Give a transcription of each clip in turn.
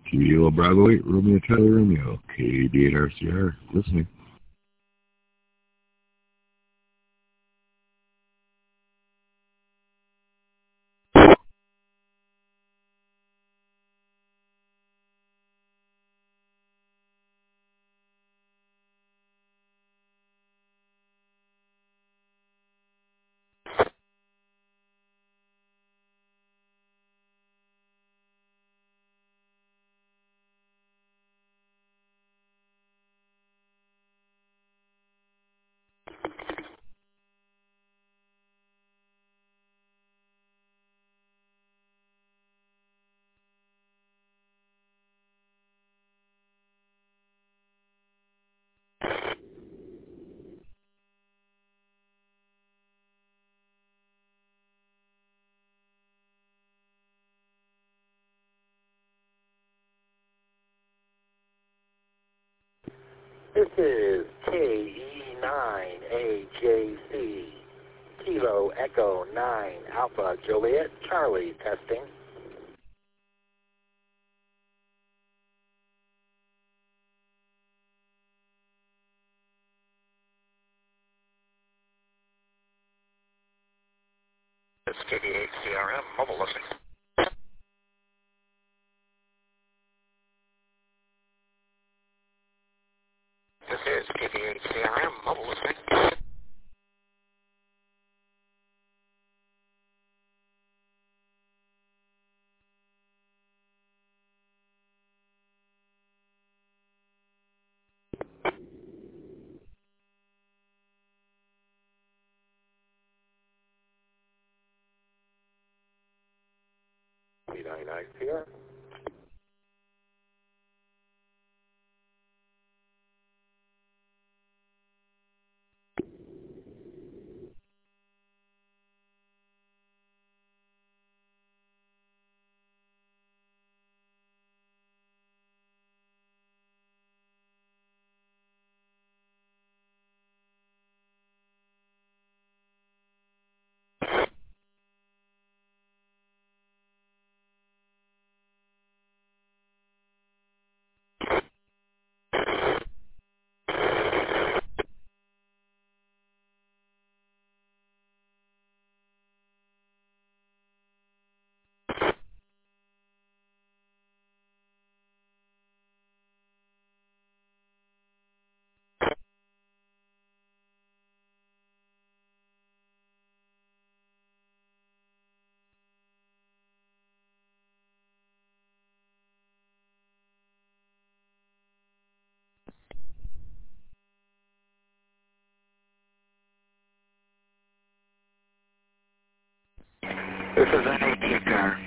Kilo Bravo 8, Romeo Charlie Romeo, KD8RCR, listening. This is KE9AJC, Kilo Echo 9 Alpha Juliet Charlie testing. This is KD8CRM mobile listening. This is KD8CRM mobile listening. K9ICR. This is an AT car.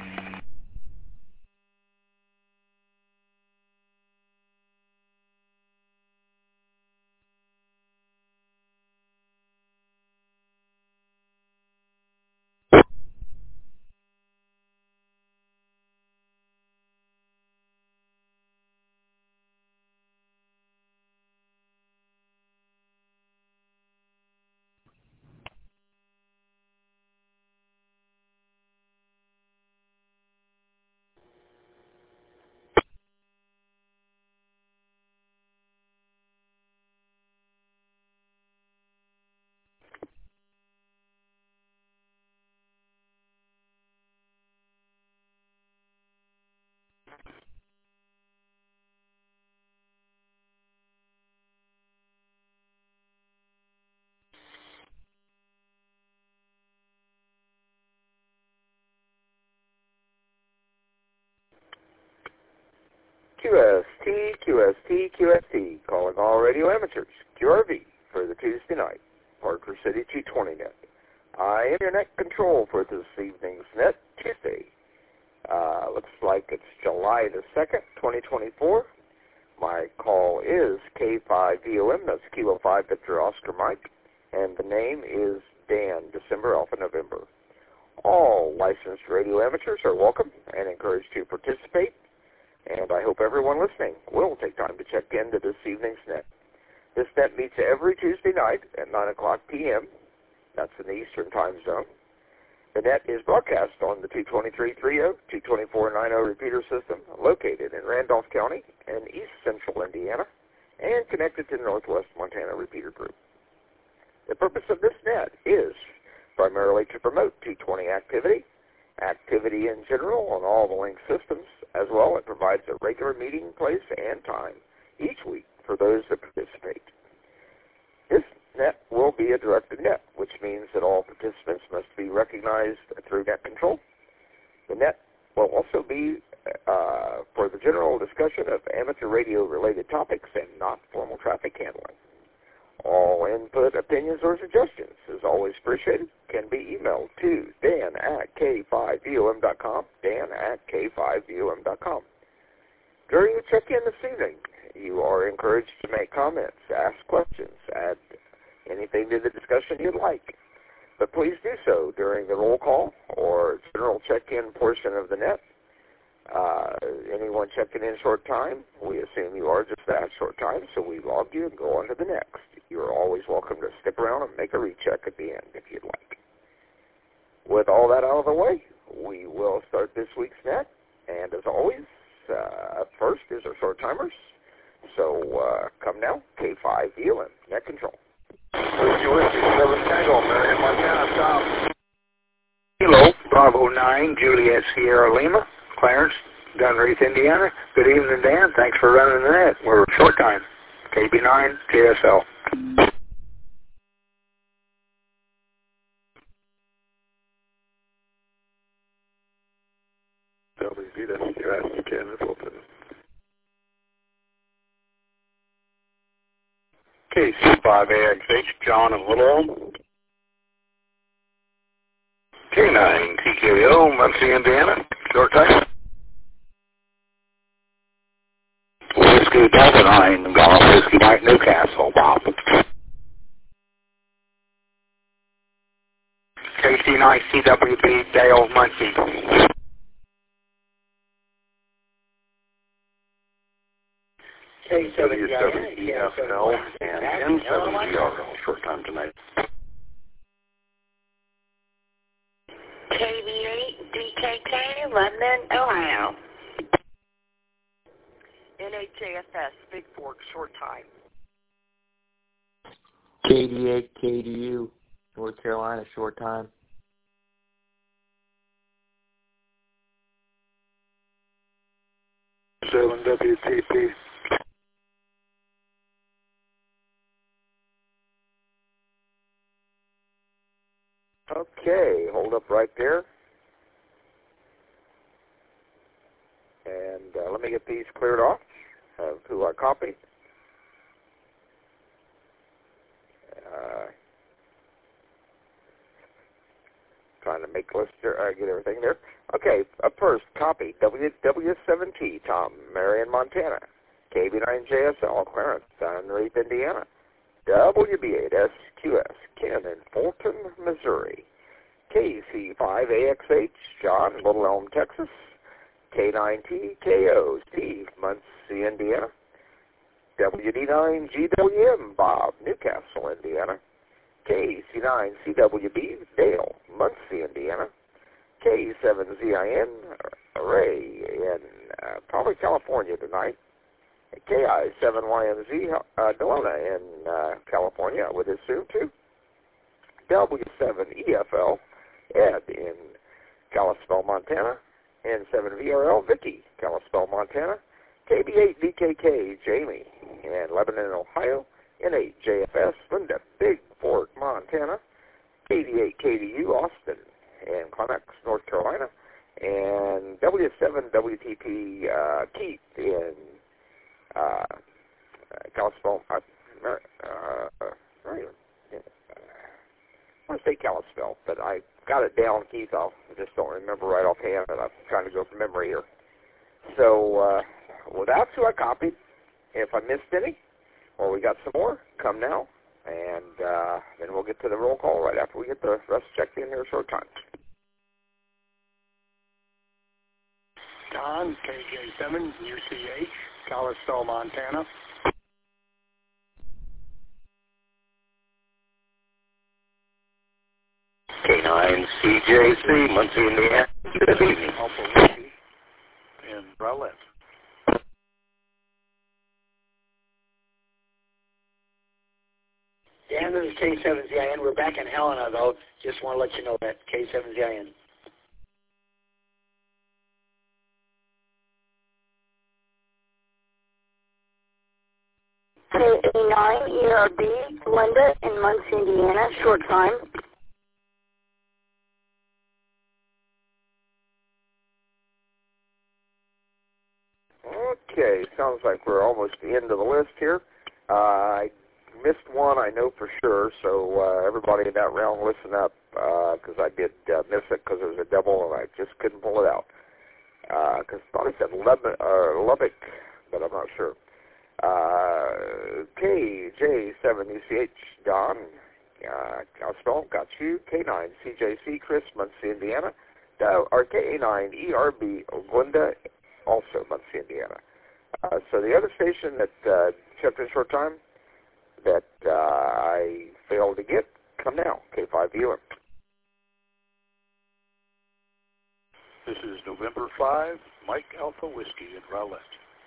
QST, calling all radio amateurs. QRV for the Tuesday night, Parker City 220 net. I am your net control for this evening's net, Tuesday. Looks like it's July the 2nd, 2024. My call is K5VOM, that's Kilo 5 Victor Oscar Mike, and the name is Dan, December Alpha November. All licensed radio amateurs are welcome and encouraged to participate, and I hope everyone listening will take time to check into this evening's net. This net meets every Tuesday night at 9 o'clock p.m. That's in the Eastern Time Zone. The net is broadcast on the 223.30, 224.90 repeater system located in Randolph County in east central Indiana and connected to the Northwest Montana repeater group. The purpose of this net is primarily to promote 220 activity in general on all the link systems. As well, it provides a regular meeting place and time each week for those that participate. This net will be a directed net, which means that all participants must be recognized through net control. The net will also be for the general discussion of amateur radio-related topics and not formal traffic handling. All input, opinions, or suggestions, as always appreciated, can be emailed to dan@k5vom.com, dan@k5vom.com. During the check-in this evening, you are encouraged to make comments, ask questions, add anything to the discussion you'd like. But please do so during the roll call or general check-in portion of the net. Anyone checking in short time, we assume you are just that short time, so we log you and go on to the next. You're always welcome to stick around and make a recheck at the end if you'd like. With all that out of the way, we will start this week's net. And as always, up first is our short timers. So come now, K5VOM, net control. Hello, Bravo 9, Juliet Sierra Lima, Clarence, Dunreath, Indiana. Good evening, Dan. Thanks for running the net. We're short time. KB9, JSL. WBWS, Canada, Fulton. KC5AXH, John of Little Elm. K9, TKO, Muncie, Indiana. Short time. Whiskey Delta 9, Golf Whiskey Mike, Newcastle, Bob. KC9, CWP, Dale, Muncie. W7EFL and N7VRL, short time tonight. KV8DKK, London, Ohio. NHAFS, Big Fork, short time. KD8, KDU, North Carolina, short time. WTP. Okay, hold up right there. And let me get these cleared off of who I copied. Trying to make lists here, get everything there. Okay, up first, copy W7T, Tom, Marion, Montana. KB9JSL, Clarence, Dunreath, Indiana. WB8SQS, Ken in Fulton, Missouri. KC5AXH, John, Little Elm, Texas. K9TKO, Steve, Muncie, Indiana. WD9GWM, Bob, Newcastle, Indiana. KC9CWB, Dale, Muncie, Indiana. K7ZIN, Ray in probably California tonight. KI7YMZ, Delona in California, I would assume too. W7EFL, Ed in Kalispell, Montana. N7VRL, Vicky, Kalispell, Montana. KB8DKK, Jamie in Lebanon, Ohio. N8JFS, Linda, Big Fork, Montana. KD8KDU, Austin in Climax, North Carolina. And W7WTP, Keith in Kalispell, I want to say Kalispell, but I got it down, Keith. I just don't remember right offhand, and I'm trying to go from memory here. So, well, that's who I copied. If I missed any, or we got some more, come now, and then we'll get to the roll call right after we get the rest checked in here a short time. Don, KJ7, UCH, Kalispell, Montana. K9, K9 CJC, Muncie, Indiana. Good evening. Alpha Whiskey in Rowlett. Dan, this is K7ZIN. We're back in Helena, though. Just want to let you know that. K7ZIN. K89 ERB, Linda in Muncie, Indiana, short time. Okay, sounds like we're almost at the end of the list here. I missed one, I know for sure, so everybody in that round listen up, because I did miss it because it was a double and I just couldn't pull it out. Because I thought it said Lubbock, but I'm not sure. KJ7UCH, Don, Gospel, got you. K9 CJC, Chris, Muncie, Indiana. Or K9 ERB, Linda, also Muncie, Indiana. So the other station that checked in short time that I failed to get, come now, K5UM. This is November 5, Mike Alpha Whiskey in Rowlett.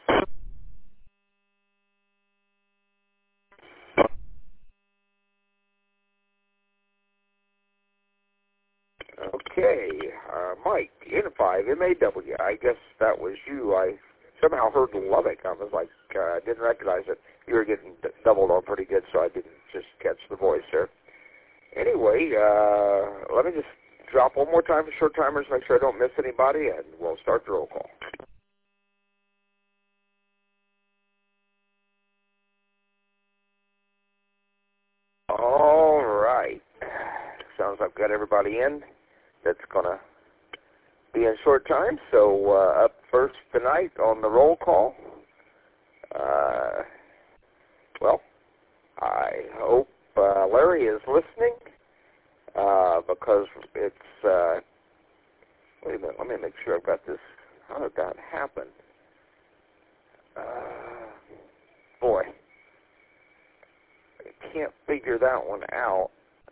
Okay, Mike, N5, MAW, I guess that was you. I somehow heard Lubbock. I was like, I didn't recognize it. You were getting doubled on pretty good, so I didn't just catch the voice there. Anyway, let me just drop one more time for short timers, make sure I don't miss anybody, and we'll start the roll call. All right. Sounds like I've got everybody in that's going to be in short time. So up first tonight on the roll call, well, I hope Larry is listening because it's, wait a minute, let me make sure I've got this. How did that happen? Boy, I can't figure that one out.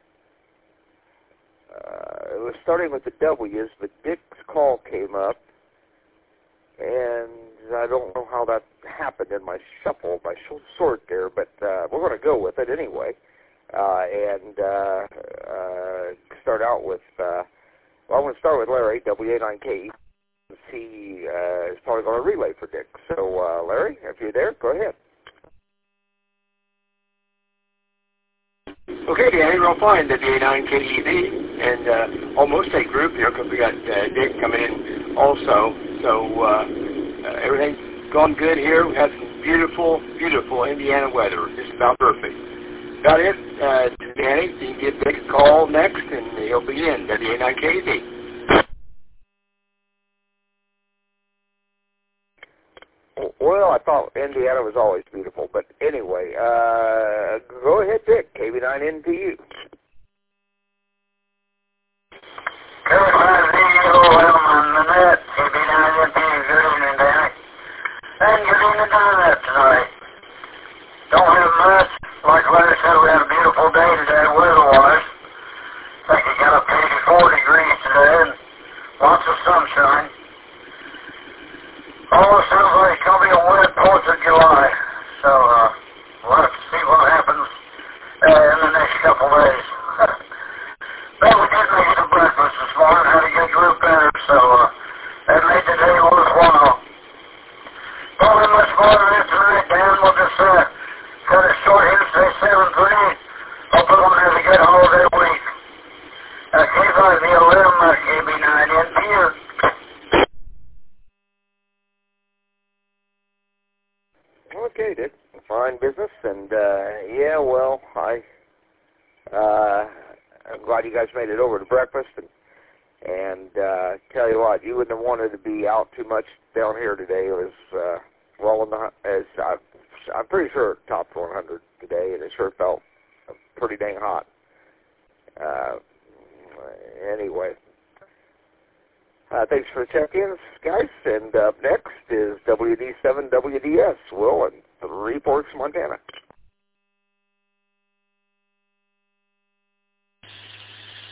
It was starting with the W's, but Dick's call came up, and I don't know how that happened in my shuffle, my sort there, but we're going to go with it anyway, and start out with, well, I'm going to start with Larry, WA9K. He is probably going to relay for Dick. So, Larry, if you're there, go ahead. Okay, Danny, real fine, WA9KEV, and almost a group here because we got Dick coming in also. So everything's gone good here. We have some beautiful, beautiful Indiana weather. Just about perfect. About it, Danny, you can give Dick a call next, and he'll be in WA9KEV. Well, I thought Indiana was always beautiful, but anyway, go ahead, Dick. KB9NPU. K5ZUM, KB9NPU. Good evening, Danny. And good evening, Don, tonight. Don't have much. Like Larry said, we had a beautiful day today, weather-wise. I think it got up to 84 degrees today, and lots of sunshine. Oh, it sounds like it's going to be a wet 4th of July, so we'll have to see what happens in the next couple days. But we did make it to breakfast this morning, had a good group there, so that made the day worthwhile. Probably much more than that tonight, Dan. We'll just cut it short here, say 7:30. Hope everyone has a good holiday week. K5VOM, KB9NPU. Okay, Dick. Fine business, and yeah, well, I'm glad you guys made it over to breakfast, and tell you what, you wouldn't have wanted to be out too much down here today. It was well in the, I'm pretty sure it topped 100 today, and it sure felt pretty dang hot. Anyway. Thanks for the check-ins, guys. And up next is WD7WDS, Will, in Three Forks, Montana.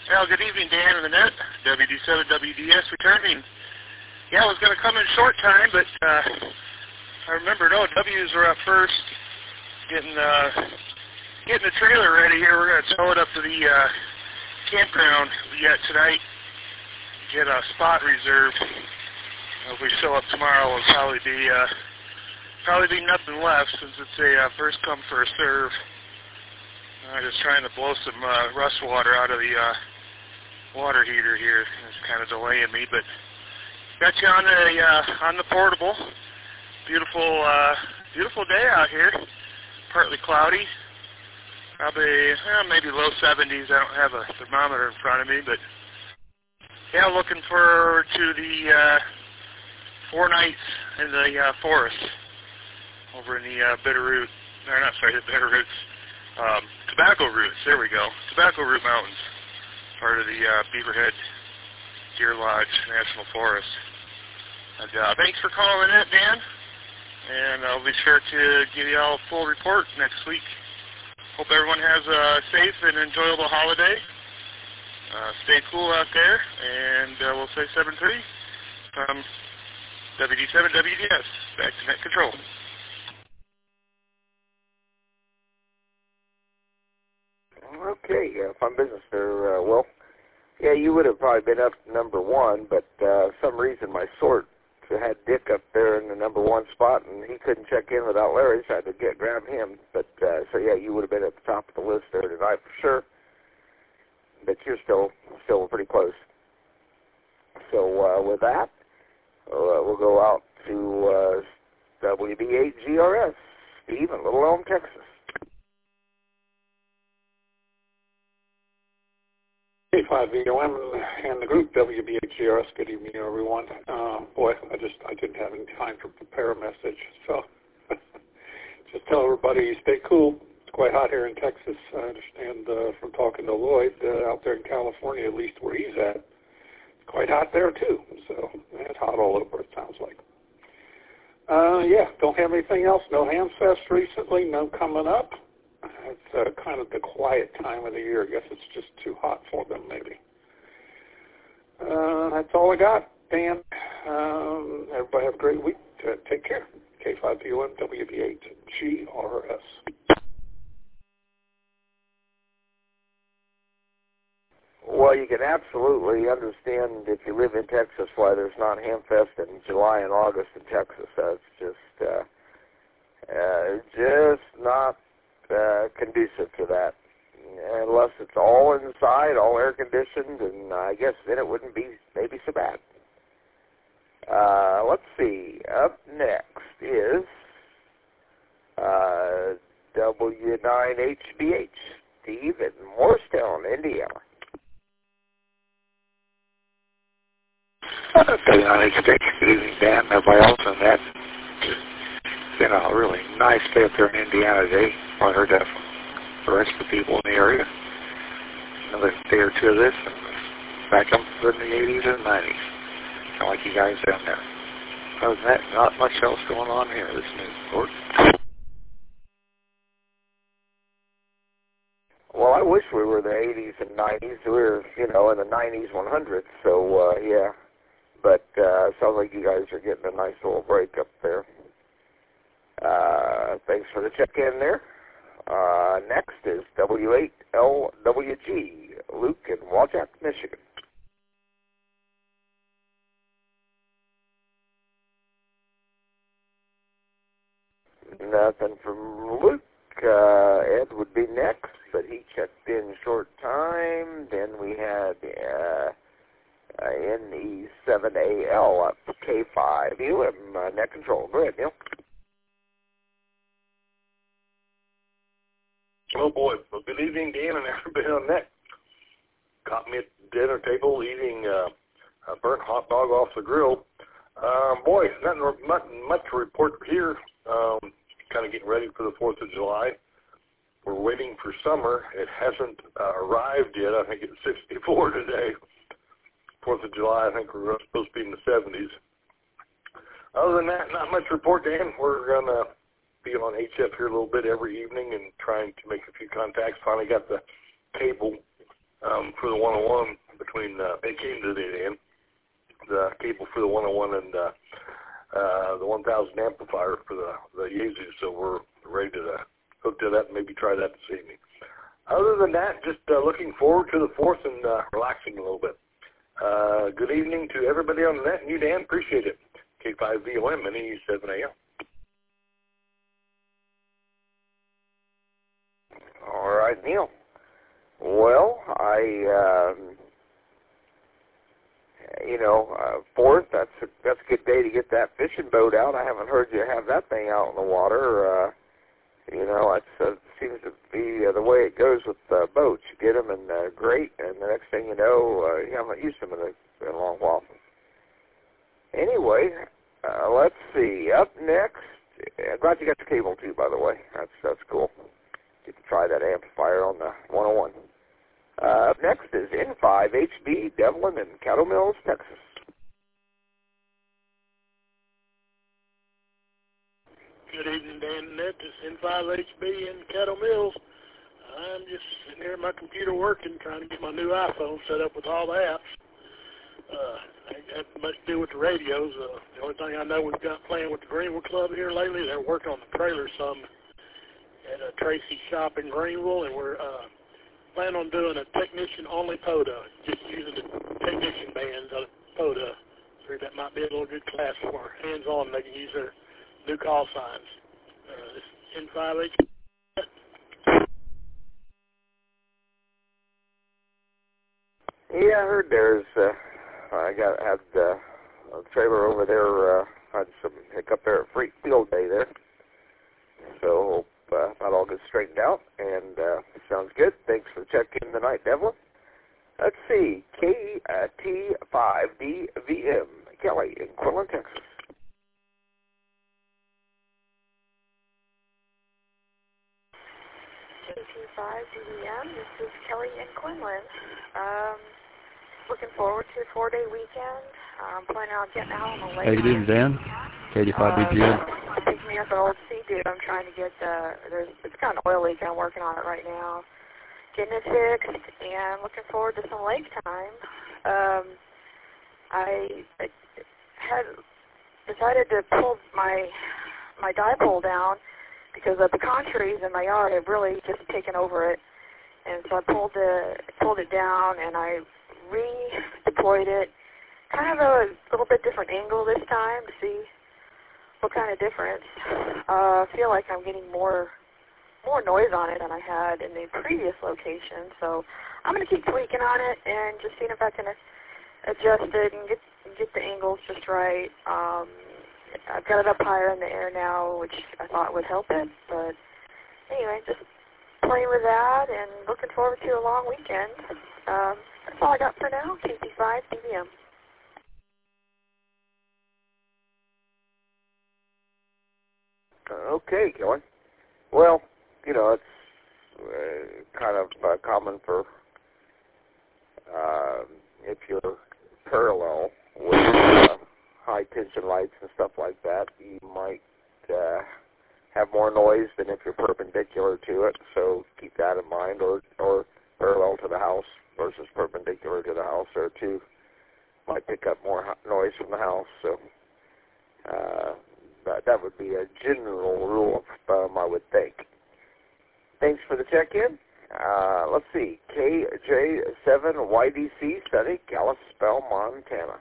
Well, good evening, Dan and the net. WD7WDS returning. Yeah, I was going to come in short time, but I remembered, W's were up first, getting the trailer ready here. We're going to tow it up to the campground we got tonight, get a spot reserved. If we show up tomorrow, it'll probably be nothing left since it's a first come, first serve. I'm just trying to blow some rust water out of the water heater here. It's kind of delaying me, but got you on the portable. Beautiful day out here. Partly cloudy. Probably maybe low 70s. I don't have a thermometer in front of me, but yeah, looking forward to the 4 nights in the forest over in the Tobacco Roots. There we go. Tobacco Root Mountains, part of the Beaverhead Deer Lodge National Forest. And thanks for calling in, Dan. And I'll be sure to give you all a full report next week. Hope everyone has a safe and enjoyable holiday. Stay cool out there, and we'll say 7-3 from WD7WDS. Back to net control. Okay, fun business there, Will. Yeah, you would have probably been up to number 1, but for some reason my sort had Dick up there in the number 1 spot, and he couldn't check in without Larry, so I had to grab him. But so yeah, you would have been at the top of the list there tonight for sure. But you're still pretty close. So with that, we'll go out to WB8GRS, Steve in Little Elm, Texas. K5VOM and the group WB8GRS. Good evening, everyone. Boy, I didn't have any time to prepare a message, so just tell everybody stay cool. It's quite hot here in Texas. I understand from talking to Lloyd out there in California, at least where he's at, it's quite hot there too. So it's hot all over, it sounds like. Yeah, don't have anything else. No Hamfest recently, no coming up. It's kind of the quiet time of the year. I guess it's just too hot for them, maybe. That's all I got, Dan. Everybody have a great week. Take care. K5VOM WB8GRS. Well, you can absolutely understand if you live in Texas why there's not Hamfest in July and August in Texas. That's just not conducive to that, unless it's all inside, all air conditioned, and I guess then it wouldn't be maybe so bad. Let's see. Up next is W9HBH, Steve in Morristown, Indiana. Good evening, Dan. Everybody else on that. It's been a really nice day up there in Indiana today. I heard that from the rest of the people in the area. Another day or two of this, and back up in the 80s and 90s. Kind of like you guys down there. Other than that, not much else going on here this news report. Well, I wish we were in the 80s and 90s. We were, in the 90s, 100s. So, yeah. But sounds like you guys are getting a nice little break up there. Thanks for the check-in there. Next is W8LWG, Luke in Wajack, Michigan. Nothing from Luke. Ed would be next, but he checked in short time. Then we had NE7AL up to K5. UM net control. Go ahead, Neil. Oh boy, well, good evening, Dan, and everybody on that. Caught me at the dinner table eating a burnt hot dog off the grill. Boy, nothing much to report here. Kind of getting ready for the 4th of July. We're waiting for summer. It hasn't arrived yet. I think it's 64 today. 4th of July, I think we're supposed to be in the 70s. Other than that, not much to report, Dan. We're going to be on HF here a little bit every evening and trying to make a few contacts. Finally got the cable for the 101 between, it came to the end, the cable for the 101 and the 1000 amplifier for the Yaesu, so we're ready to hook to that and maybe try that this evening. Other than that, just looking forward to the 4th and relaxing a little bit. Good evening to everybody on the net, and you, Dan, appreciate it. K5VOM, Mini 7 a.m. All right, Neil. Well, 4th, that's a good day to get that fishing boat out. I haven't heard you have that thing out in the water. It seems to be the way it goes with boats. You get them and great, and the next thing you know, you haven't used them in a long while. Anyway, let's see. Up next, I'm glad you got the cable too, by the way. That's cool. Get to try that amplifier on the 101. Up next is N5HB, Devlin in Cattle Mills, Texas. Good evening, Dan and Ned. This is N5HB in Cattle Mills. I'm just sitting here at my computer working, trying to get my new iPhone set up with all the apps. I ain't got much to do with the radios. The only thing I know we've got playing with the Greenville Club here lately, they're working on the trailer some at Tracy's shop in Greenville, and we're planning on doing a technician-only POTA, just using the technician bands of POTA. So that might be a little good class for hands-on. They can use their new call signs. This is N5H. Yeah, I heard there's, I had a trailer over there, had some hiccup there at Freight Field Day there. So hope that all gets straightened out, and sounds good. Thanks for checking tonight, Devlin. Let's see, KT5DVM, Kelly in Quinlan, Texas. KT5DVM, this is Kelly in Quinlan. Looking forward to a 4-day weekend. I'm planning on getting out on the lake. How you doing, Dan? KT5DVM. Picking me up an old Sea-Doo. I'm trying to get, it's got an oil leak, and I'm working on it right now. Getting it fixed, and looking forward to some lake time. I had decided to pull my dipole down because the pecan trees in my yard have really just taken over it. And so I pulled it down, and I redeployed it, kind of a little bit different angle this time to see what kind of difference. I feel like I'm getting more noise on it than I had in the previous location. So I'm going to keep tweaking on it and just seeing if I can adjust it and get the angles just right. I've got it up higher in the air now, which I thought would help it. But anyway, just playing with that and looking forward to a long weekend. That's all I got for now. KT5DVM. Okay, Kelly. Well, it's kind of common for if you're parallel with high tension lights and stuff like that, you might have more noise than if you're perpendicular to it. So keep that in mind, or parallel to the house versus perpendicular to the house, or two might pick up more noise from the house. So that would be a general rule of thumb, I would think. Thanks for the check-in. Let's see, KJ7YDC, Sunny, Kalispell, Montana.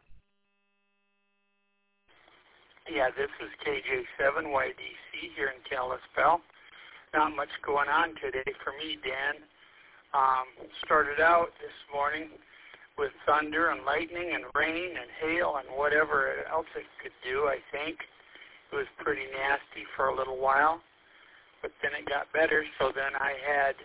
Yeah, this is KJ7YDC here in Kalispell. Not much going on today for me, Dan. Started out this morning with thunder and lightning and rain and hail and whatever else it could do, I think. It was pretty nasty for a little while, but then it got better. So then I had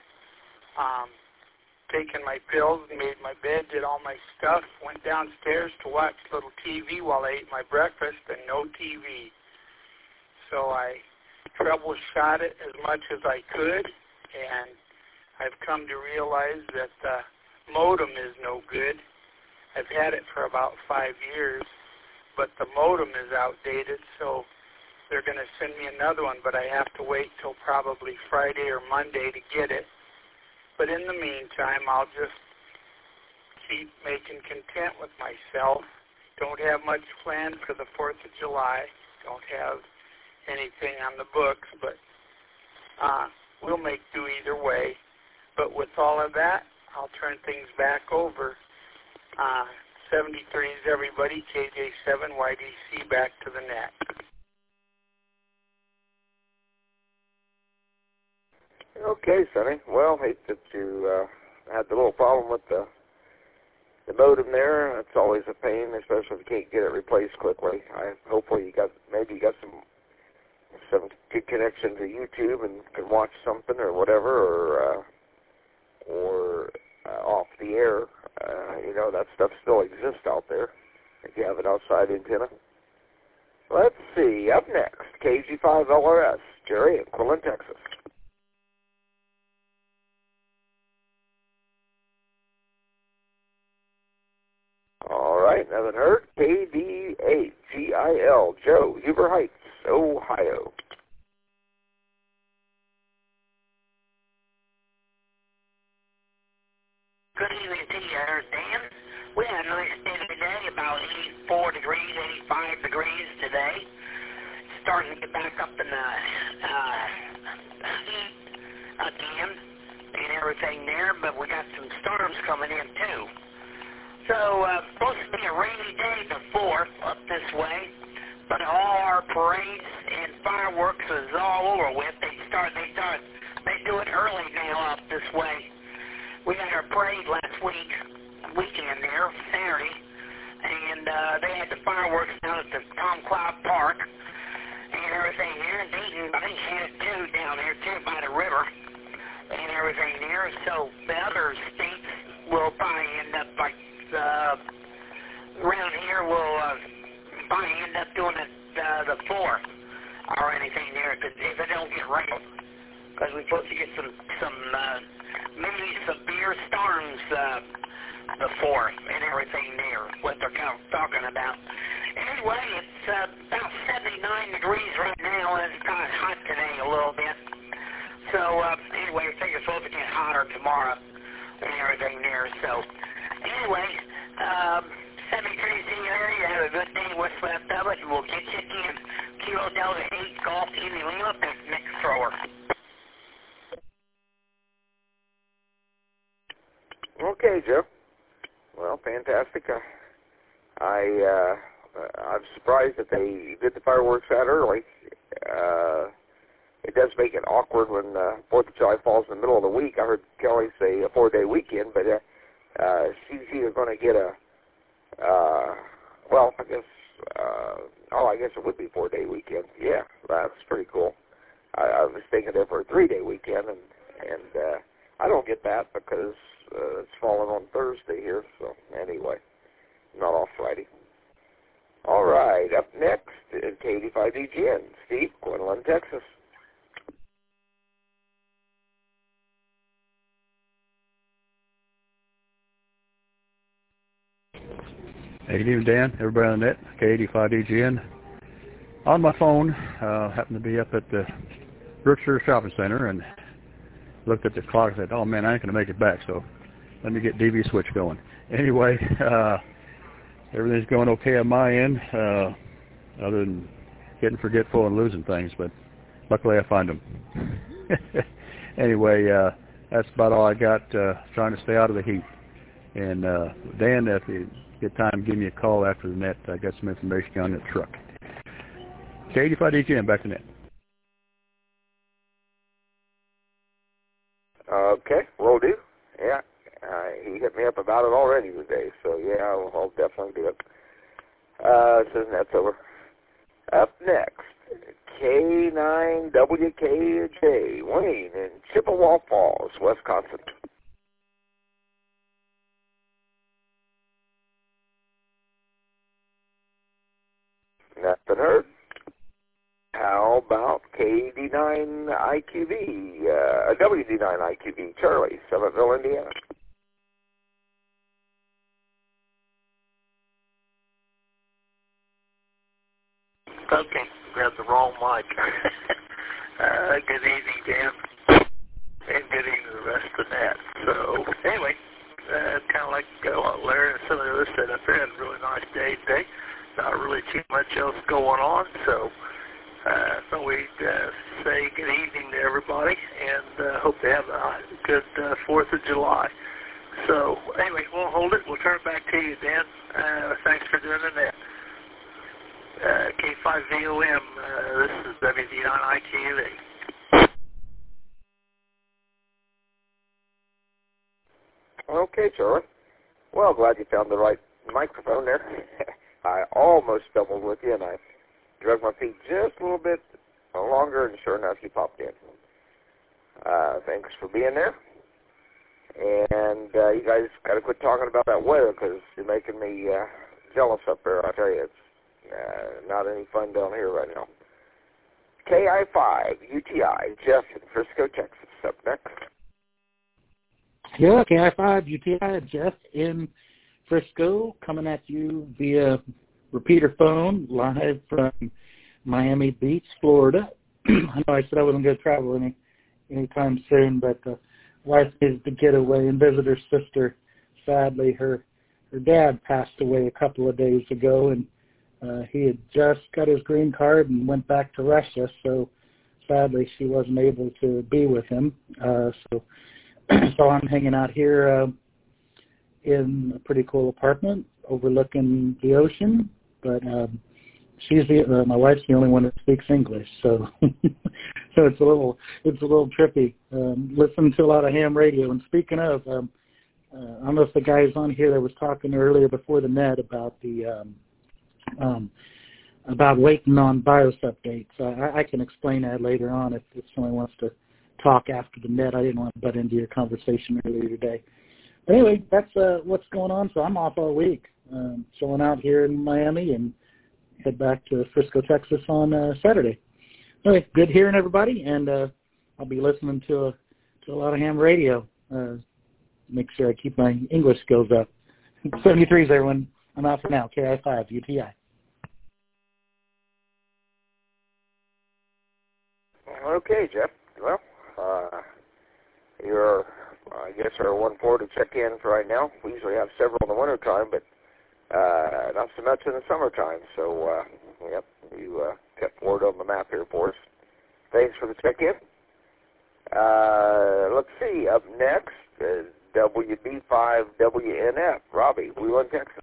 taken my pills, made my bed, did all my stuff, went downstairs to watch a little TV while I ate my breakfast, and no TV. So I troubleshot it as much as I could, and I've come to realize that the modem is no good. I've had it for about 5 years, but the modem is outdated, so they're going to send me another one, but I have to wait till probably Friday or Monday to get it. But in the meantime, I'll just making content with myself. Don't have much planned for the 4th of July. Don't have anything on the books, but we'll make do either way. But with all of that, I'll turn things back over. 73 is everybody, KJ7, YDC, back to the net. Okay, Sonny. Well, hate that you had the little problem with the modem there. It's always a pain, especially if you can't get it replaced quickly. Hopefully you got some good connection to YouTube and can watch something or whatever, or off the air. That stuff still exists out there if you have an outside antenna. Let's see. Up next, KG5LRS, Jerry in Quinlan, Texas. All right, haven't heard. KD8GIL, Joe, Huber Heights, Ohio. Good evening to you, Dan. We had a nice day today, about 84 degrees, 85 degrees today. Starting to get back up in the heat again and everything there, but we got some storms coming in too. So, supposed to be a rainy day the 4th up this way, but all our parades and fireworks is all over with. They do it early now up this way. We had our parade last weekend there, Saturday, and they had the fireworks down at the Tom Cloud Park and everything there. Dayton, I think, had it too down there too by the river and everything there. So the other states will probably end up like around here will probably end up doing it the 4th or anything there, cause if it don't get rain, because we're supposed to get some maybe severe storms the 4th and everything there, what they're kind of talking about. Anyway, it's about 79 degrees right now, and it's kind of hot today a little bit. So anyway, I think it's supposed to get hotter tomorrow and everything there. So anyway, 73 area, have a good day, what's left of it, and we'll get you again. Kilo Delta 8, Golf Indy Lima, that's Nick Thrower. Okay, Joe. Well, fantastic. I'm surprised that they did the fireworks that early. It does make it awkward when 4th of July falls in the middle of the week. I heard Kelly say a 4-day weekend, but she's either going to get I guess it would be 4-day weekend. Yeah, that's pretty cool. I was thinking there for a 3-day weekend, and I don't get that because it's falling on Thursday here. So anyway, not off Friday. All right, up next is K85DGN, Steve, Quinlan, Texas. Hey, good evening, Dan. Everybody on the net, K85DGN. On my phone, happened to be up at the Brookshire Shopping Center and looked at the clock and said, oh, man, I ain't going to make it back, so let me get DV switch going. Anyway, everything's going okay on my end, other than getting forgetful and losing things, but luckily I find them. Anyway, that's about all I got, trying to stay out of the heat. And Dan, if you get time, give me a call after the net. I got some information on the truck. K85DGN, back to net. Okay, will do. Yeah, he hit me up about it already today, so yeah, I'll definitely do it. Says net's over. Up next, K9WKJ, Wayne in Chippewa Falls, Wisconsin. Nothing heard. How about KD9IQV, WD9IQV, Charlie, Summitville, Indiana? Okay, grabbed the wrong mic. Good evening, Dan, and good evening to the rest of the net. So, anyway, kind of like everybody, and hope they have a good 4th of July. So, anyway, we'll hold it. We'll turn it back to you, Dan. Thanks for doing it. K5VOM, this is WD9IQA. Okay, Charlie. Well, glad you found the right microphone there. I almost stumbled with you, and I drug my feet just a little bit longer, and sure enough, you popped in. Thanks for being there. And you guys got to quit talking about that weather because you're making me jealous up there. I tell you, it's not any fun down here right now. KI5 UTI, Jeff in Frisco, Texas, up next. Yeah, KI5 UTI, Jeff in Frisco, coming at you via repeater phone, live from Miami Beach, Florida. I know I said I wasn't going to travel anytime soon, but wife needs to get away and visit her sister. Sadly, her dad passed away a couple of days ago, and he had just got his green card and went back to Russia, so sadly she wasn't able to be with him. So I'm hanging out here in a pretty cool apartment overlooking the ocean, but my wife's the only one that speaks English, so so it's a little trippy. Listening to a lot of ham radio, and speaking of, I don't know if the guys on here that was talking earlier before the net about the about waiting on BIOS updates. I can explain that later on if someone wants to talk after the net. I didn't want to butt into your conversation earlier today. But anyway, that's what's going on. So I'm off all week, chilling out here in Miami, and head back to Frisco, Texas on Saturday. Anyway, good hearing everybody, and I'll be listening to a lot of ham radio. Make sure I keep my English skills up. 73s, everyone. I'm out for now. KI5 UTI. Okay, Jeff. Well, you're, I guess, our 1-4 to check in for right now. We usually have several in the wintertime, but not so much in the summertime. So, yep, you kept word on the map here for us. Thanks for the check-in. Let's see. Up next is WB5WNF. Robbie, Wheeling, Texas.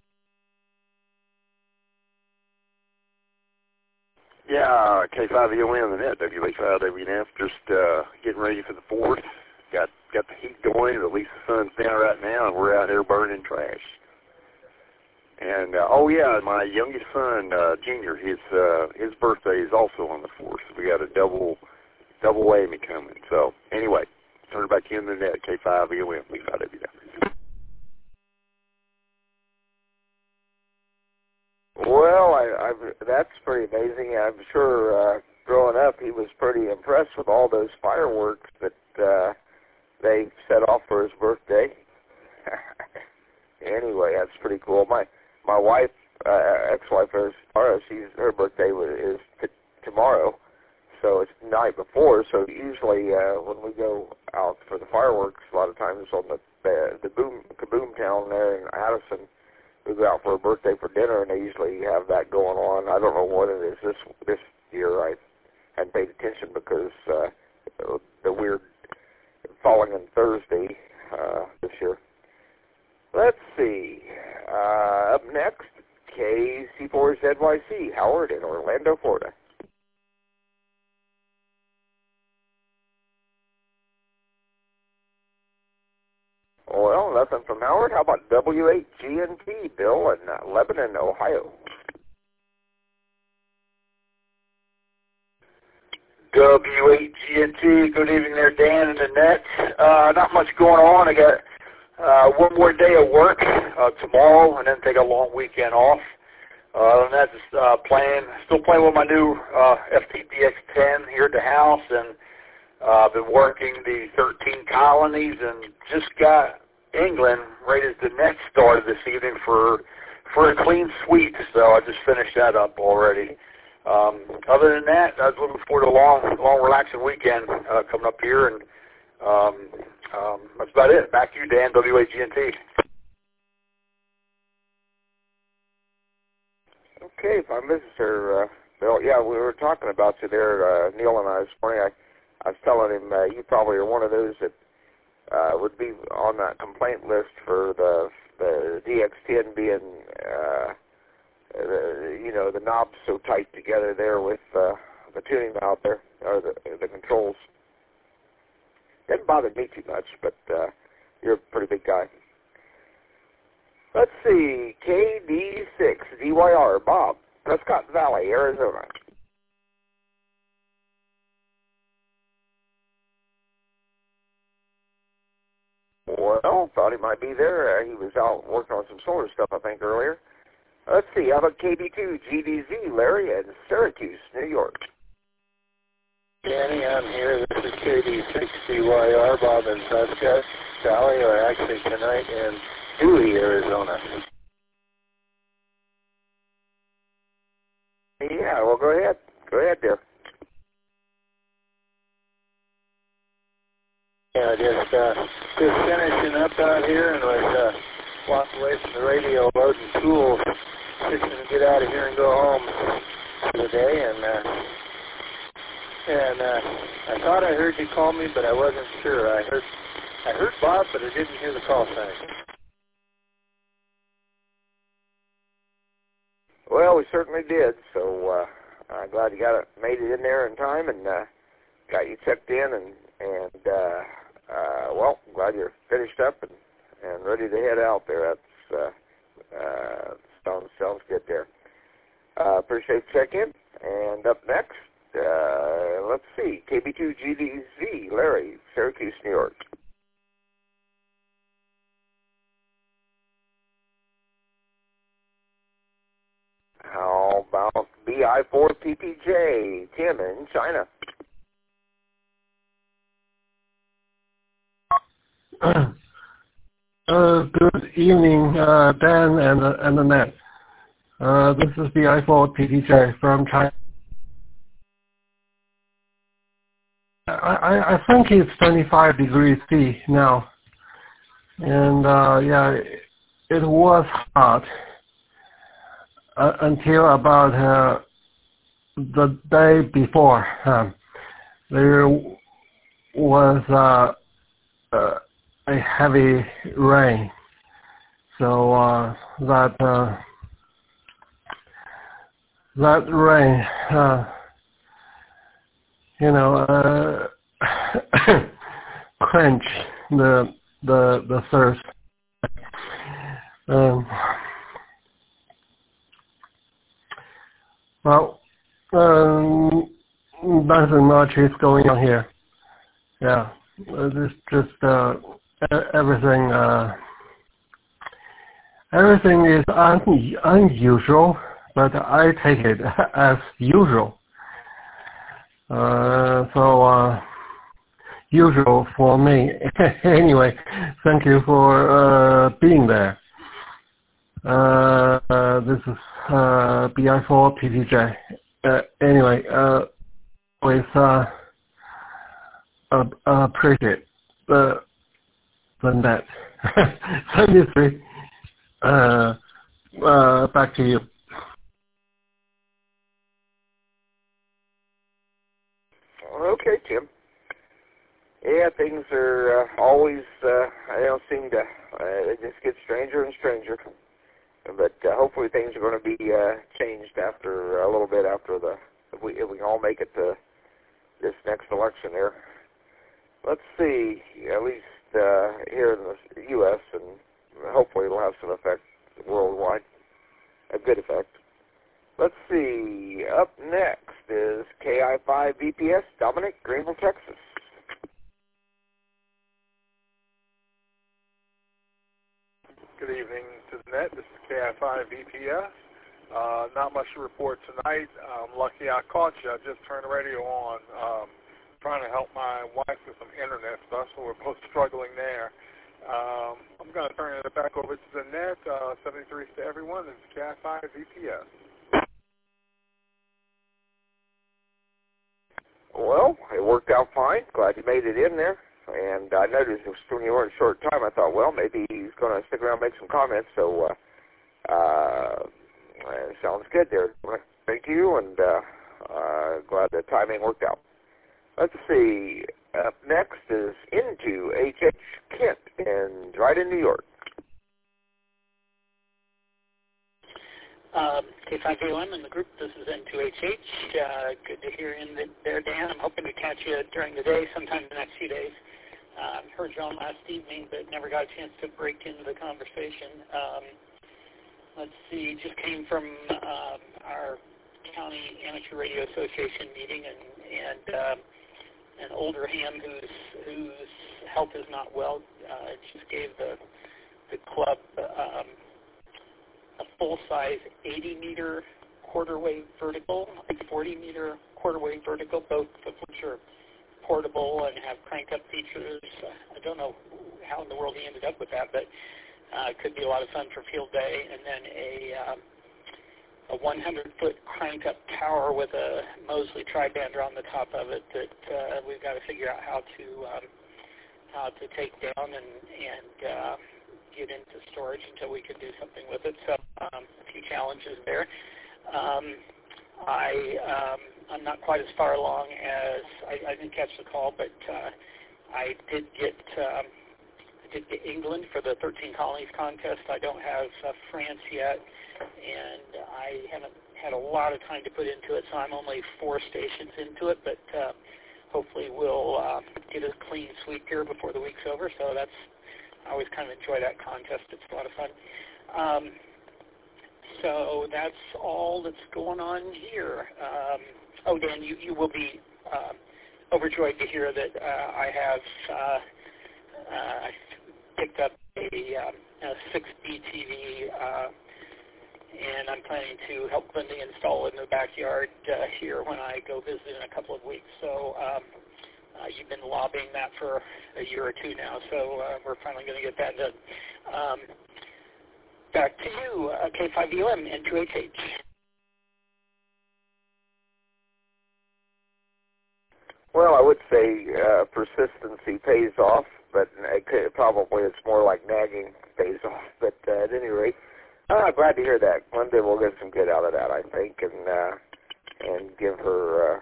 Yeah, K5VOM the net, WB5WNF. Just getting ready for the 4th. Got the heat going. At least the sun's down right now, and we're out here burning trash. And my youngest son, Junior, his birthday is also on the 4th. So we got a double whammy coming. So anyway, turn it back in the net, K5VOM, W5WNF. Well, that's pretty amazing. I'm sure growing up he was pretty impressed with all those fireworks that they set off for his birthday. Anyway, that's pretty cool. My wife, ex-wife, her birthday is tomorrow, so it's the night before. So usually when we go out for the fireworks, a lot of times on the Kaboom town there in Addison, we go out for a birthday for dinner, and they usually have that going on. I don't know what it is this year. I hadn't paid attention because the weird falling on Thursday this year. Let's see. Up next, KC4ZYC, Howard in Orlando, Florida. Well, nothing from Howard. How about W8GNT, Bill in Lebanon, Ohio? W8GNT, good evening there, Dan and Annette. Not much going on. I got one more day of work tomorrow, and then take a long weekend off. Other than that, just still playing with my new FTDX10 here at the house, and I've been working the 13 colonies, and just got England right as the net started this evening for a clean sweep. So I just finished that up already. Other than that, I was looking forward to a long, relaxing weekend coming up here, and that's about it. Back to you, Dan, WAGNT. Okay, Prime Minister, Bill, yeah, we were talking about you there, Neil and I this morning. I was telling him you probably are one of those that would be on that complaint list for the DX10 being, the knobs so tight together there with the tuning out there, or the controls. Didn't bother me too much, but you're a pretty big guy. Let's see, KD6 DYR, Bob, Prescott Valley, Arizona. Well, thought he might be there. He was out working on some solar stuff, I think, earlier. Let's see, how about KB2 GDZ, Larry, in Syracuse, New York? Danny, I'm here. This is KD6 DYR, Bob in Prescott Valley, or actually tonight in Dewey, Arizona. Yeah, well, go ahead. Go ahead, dear. Yeah, just finishing up out here and was walking away from the radio, loading tools, fixing to get out of here and go home for the day. And I thought I heard you call me, but I wasn't sure. I heard Bob, but I didn't hear the call sign. Well, we certainly did. So I'm glad you made it in there in time and got you checked in and well, I'm glad you're finished up and ready to head out there. That's sounds good there. Appreciate the check-in. And up next, let's see, KB2 GDZ, Larry, Syracuse, New York. How about BI4PPJ, Tim in China? Good evening, Dan and Annette. This is the BI4PPJ from China. I think it's 25 degrees C now, and yeah, it was hot until about the day before. There was a heavy rain, so that rain, quench the thirst. Well, nothing much is going on here. Yeah, it's just everything is unusual, but I take it as usual. So usual for me. Anyway, thank you for being there. This is BI4PPJ. Anyway, always appreciate the net. 73. Back to you. Okay, Tim. Yeah, things are always, they don't seem to, they just get stranger and stranger. But hopefully things are going to be changed after a little bit after if we can all make it to this next election here. Let's see, at least here in the U.S., and hopefully it'll have some effect worldwide, a good effect. Let's see, up next is KI5 VPS, Dominic, Greenville, Texas. Good evening to the net. This is KI5 VPS. Not much to report tonight. I'm lucky I caught you. I just turned the radio on. Trying to help my wife with some internet stuff, so we're both struggling there. I'm going to turn it back over to the net. 73 to everyone. This is KI5 VPS. Well, it worked out fine. Glad you made it in there. And I noticed when you were in a short time, I thought, well, maybe he's going to stick around and make some comments. So sounds good there. Thank you, and glad the timing worked out. Let's see. Up next is Into H.H. Kent, and right in New York. K5AOM in the group. This is N2HH. Good to hear you there, Dan. I'm hoping to catch you during the day, sometime in the next few days. Heard you on last evening, but never got a chance to break into the conversation. Let's see, just came from our County Amateur Radio Association meeting, and an older ham whose health is not well just gave the club a full-size 80-meter quarter-wave vertical, 40-meter quarter-wave vertical, both of which are portable and have crank-up features. I don't know how in the world he ended up with that, but it could be a lot of fun for field day. And then a 100-foot crank-up tower with a Mosley tribander on the top of it that we've got to figure out how to take down and get into storage until we can do something with it. So a few challenges there. I'm not quite as far along as I didn't catch the call, but I did get England for the 13 Colonies contest. I don't have France yet, and I haven't had a lot of time to put into it, so I'm only 4 stations into it, but hopefully we'll get a clean sweep here before the week's over. So I always kind of enjoy that contest. It's a lot of fun. So that's all that's going on here. Dan, you will be overjoyed to hear that I have picked up a 6B TV, and I'm planning to help Lindy install it in the backyard here when I go visit in a couple of weeks. So you've been lobbying that for a year or two now, so we're finally going to get that done. Back to you, K5UM and 2HH. Well, I would say persistency pays off, but probably it's more like nagging pays off. But at any rate, I'm glad to hear that. One day we'll get some good out of that, I think, and give her,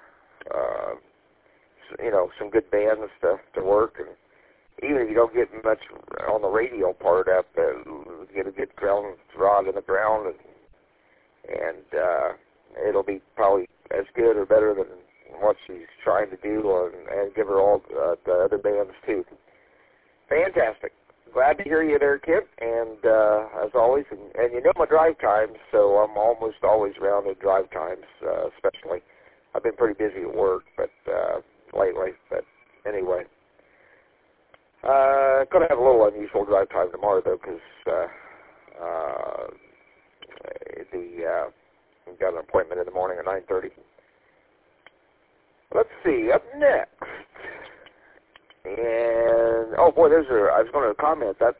some good bands to work. And even if you don't get much on the radio part up, get a good ground rod in the ground, and it'll be probably as good or better than what she's trying to do, and give her all the other bands too. Fantastic. Glad to hear you there, Kent, and as always, and you know my drive times, so I'm almost always around at drive times, especially. I've been pretty busy at work, but lately, but anyway. Going to have a little unusual drive time tomorrow, though, because we've got an appointment in the morning at 9:30. Let's see, up next. And, I was going to comment that,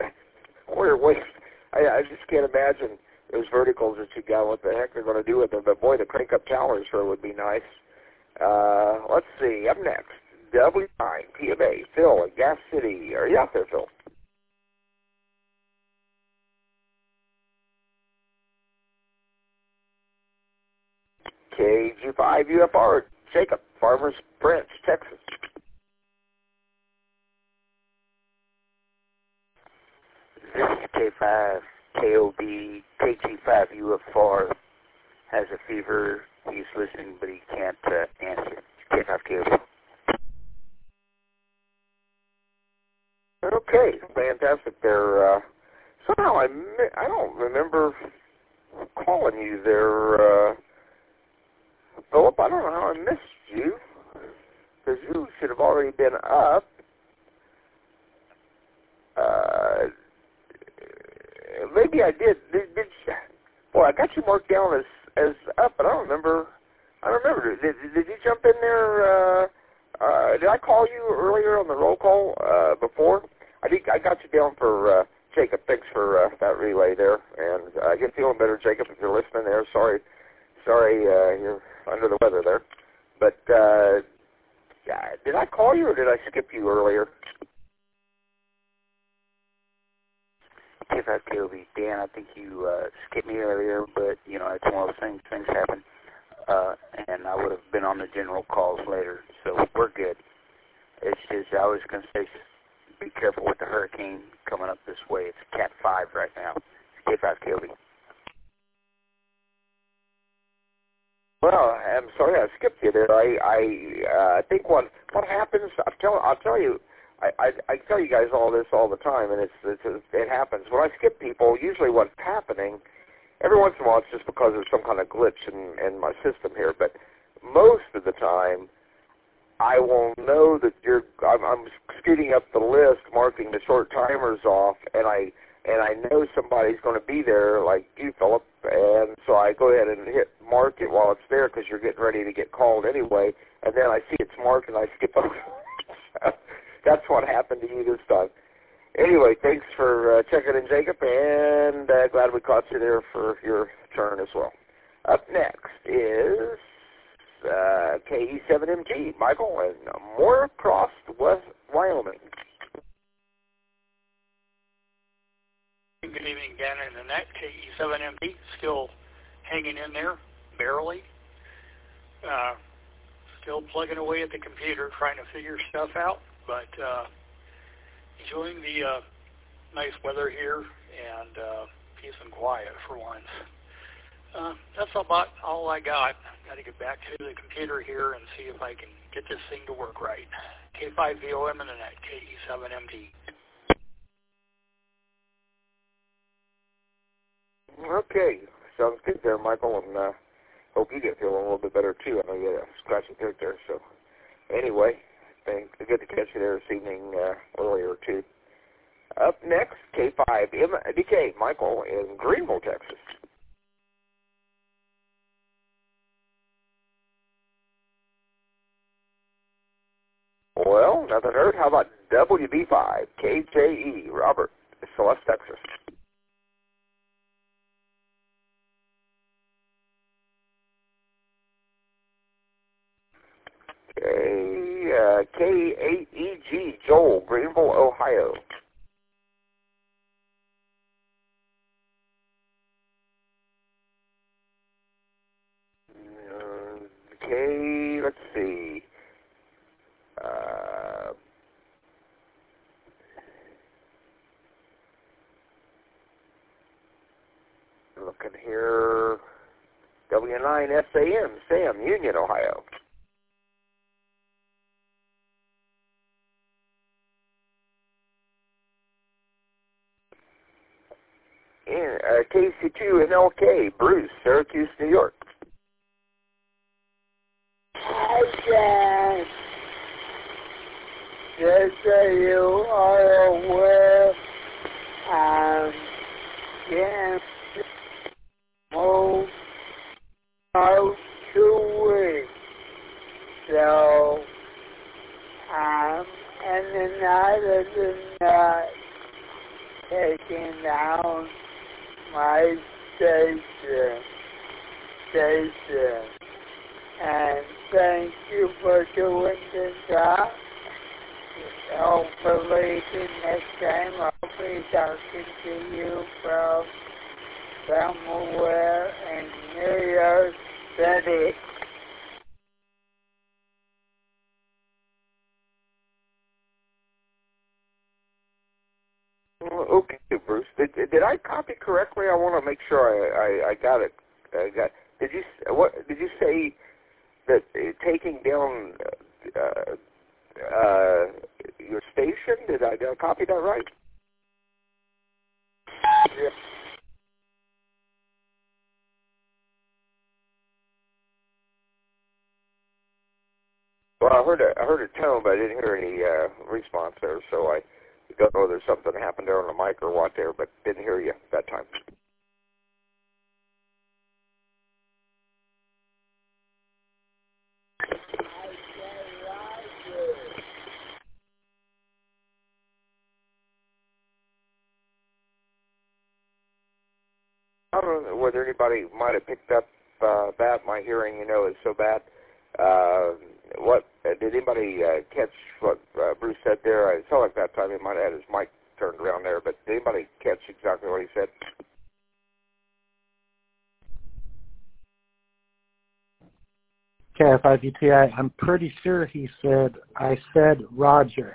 I just can't imagine those verticals that you got, what the heck they're going to do with them, but boy, the crank-up towers sure would be nice. Let's see, up next, W9, PMA, Phil in Gas City. Are you out there, Phil? KG5 UFR, Jacob, Farmers Branch, Texas. This is K5, KOB, KG5 UFR has a fever. He's listening, but he can't answer. K5 KOB. Okay, fantastic. There. Somehow I don't remember calling you there, Philip. I don't know how I missed you, because you should have already been up. Maybe I did. Well, I got you marked down as up, but I don't remember. Did you jump in there? Did I call you earlier on the roll call before? I got you down for Jacob. Thanks for that relay there, and I get feeling better, Jacob, if you're listening there. Sorry, you're under the weather there. But did I call you or did I skip you earlier? K5 KOB, Dan, I think you skipped me earlier, but it's one of those things happen. and I would have been on the general calls later, so we're good. It's just I was going to say, be careful with the hurricane coming up this way. It's Cat 5 right now. It's K5 KOB. Well, I'm sorry I skipped you there. I think what happens. I'll tell you. I tell you guys all this all the time, and it happens when I skip people. Usually, what's happening every once in a while, it's just because there's some kind of glitch in my system here. But most of the time, I will know that I'm speeding up the list, marking the short timers off, and I know somebody's going to be there, like you, Philip, and so I go ahead and mark it while it's there because you're getting ready to get called anyway, and then I see it's marked and I skip over. That's what happened to you this time. Anyway, thanks for checking in, Jacob, and glad we caught you there for your turn as well. Up next is KE7MG, Michael, in Moorcross, West Wyoming. Good evening, Dan and Annette. KE7MD, still hanging in there, barely. Still plugging away at the computer, trying to figure stuff out, but enjoying the nice weather here and peace and quiet for once. That's about all I got. Got to get back to the computer here and see if I can get this thing to work right. K5VOM and Annette, KE7MD. Okay, sounds good there, Michael, and hope you get feeling a little bit better too. I know you had a scratchy throat there, so anyway, thanks. Good to catch you there this evening earlier too. Up next, K5MDK, Michael in Greenville, Texas. Well, nothing heard. How about WB5, KJE, Robert, Celeste, Texas. K8EG, Joel, Greenville, Ohio. Let's see. Looking here. W9SAM, Sam, Union, Ohio. KC2NLK, Bruce, Syracuse, New York. Hi, just so you are aware, moved out 2 weeks, so and then other than that, taking down my station, and thank you for doing the job. Hopefully the next time I'll be talking to you from somewhere in New York City. Okay, Bruce. Did I copy correctly? I want to make sure I got it. Did you say that taking down your station? Did I copy that right? Yeah. Well, I heard a tone, but I didn't hear any response there, so I don't know if there's something that happened there on the mic or what there, but didn't hear you that time. I don't know whether anybody might have picked up that. My hearing, is so bad. What did anybody catch what Bruce said there? It felt like that time he might have had his mic turned around there, but did anybody catch exactly what he said? KF5UTI. I'm pretty sure he said, I said Roger.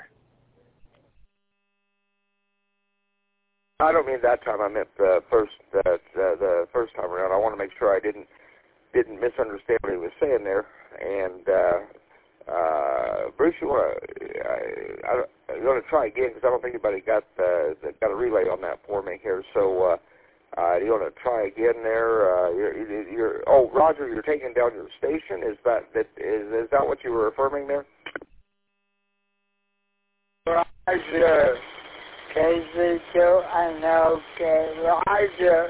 I don't mean that time. I meant the first time around. I want to make sure I didn't misunderstand what he was saying there. And Bruce, you want to try again because I don't think anybody got a relay on that for me here. So do you want to try again there? Roger, you're taking down your station. Is that what you were affirming there? Roger. KZ2 and okay, Roger.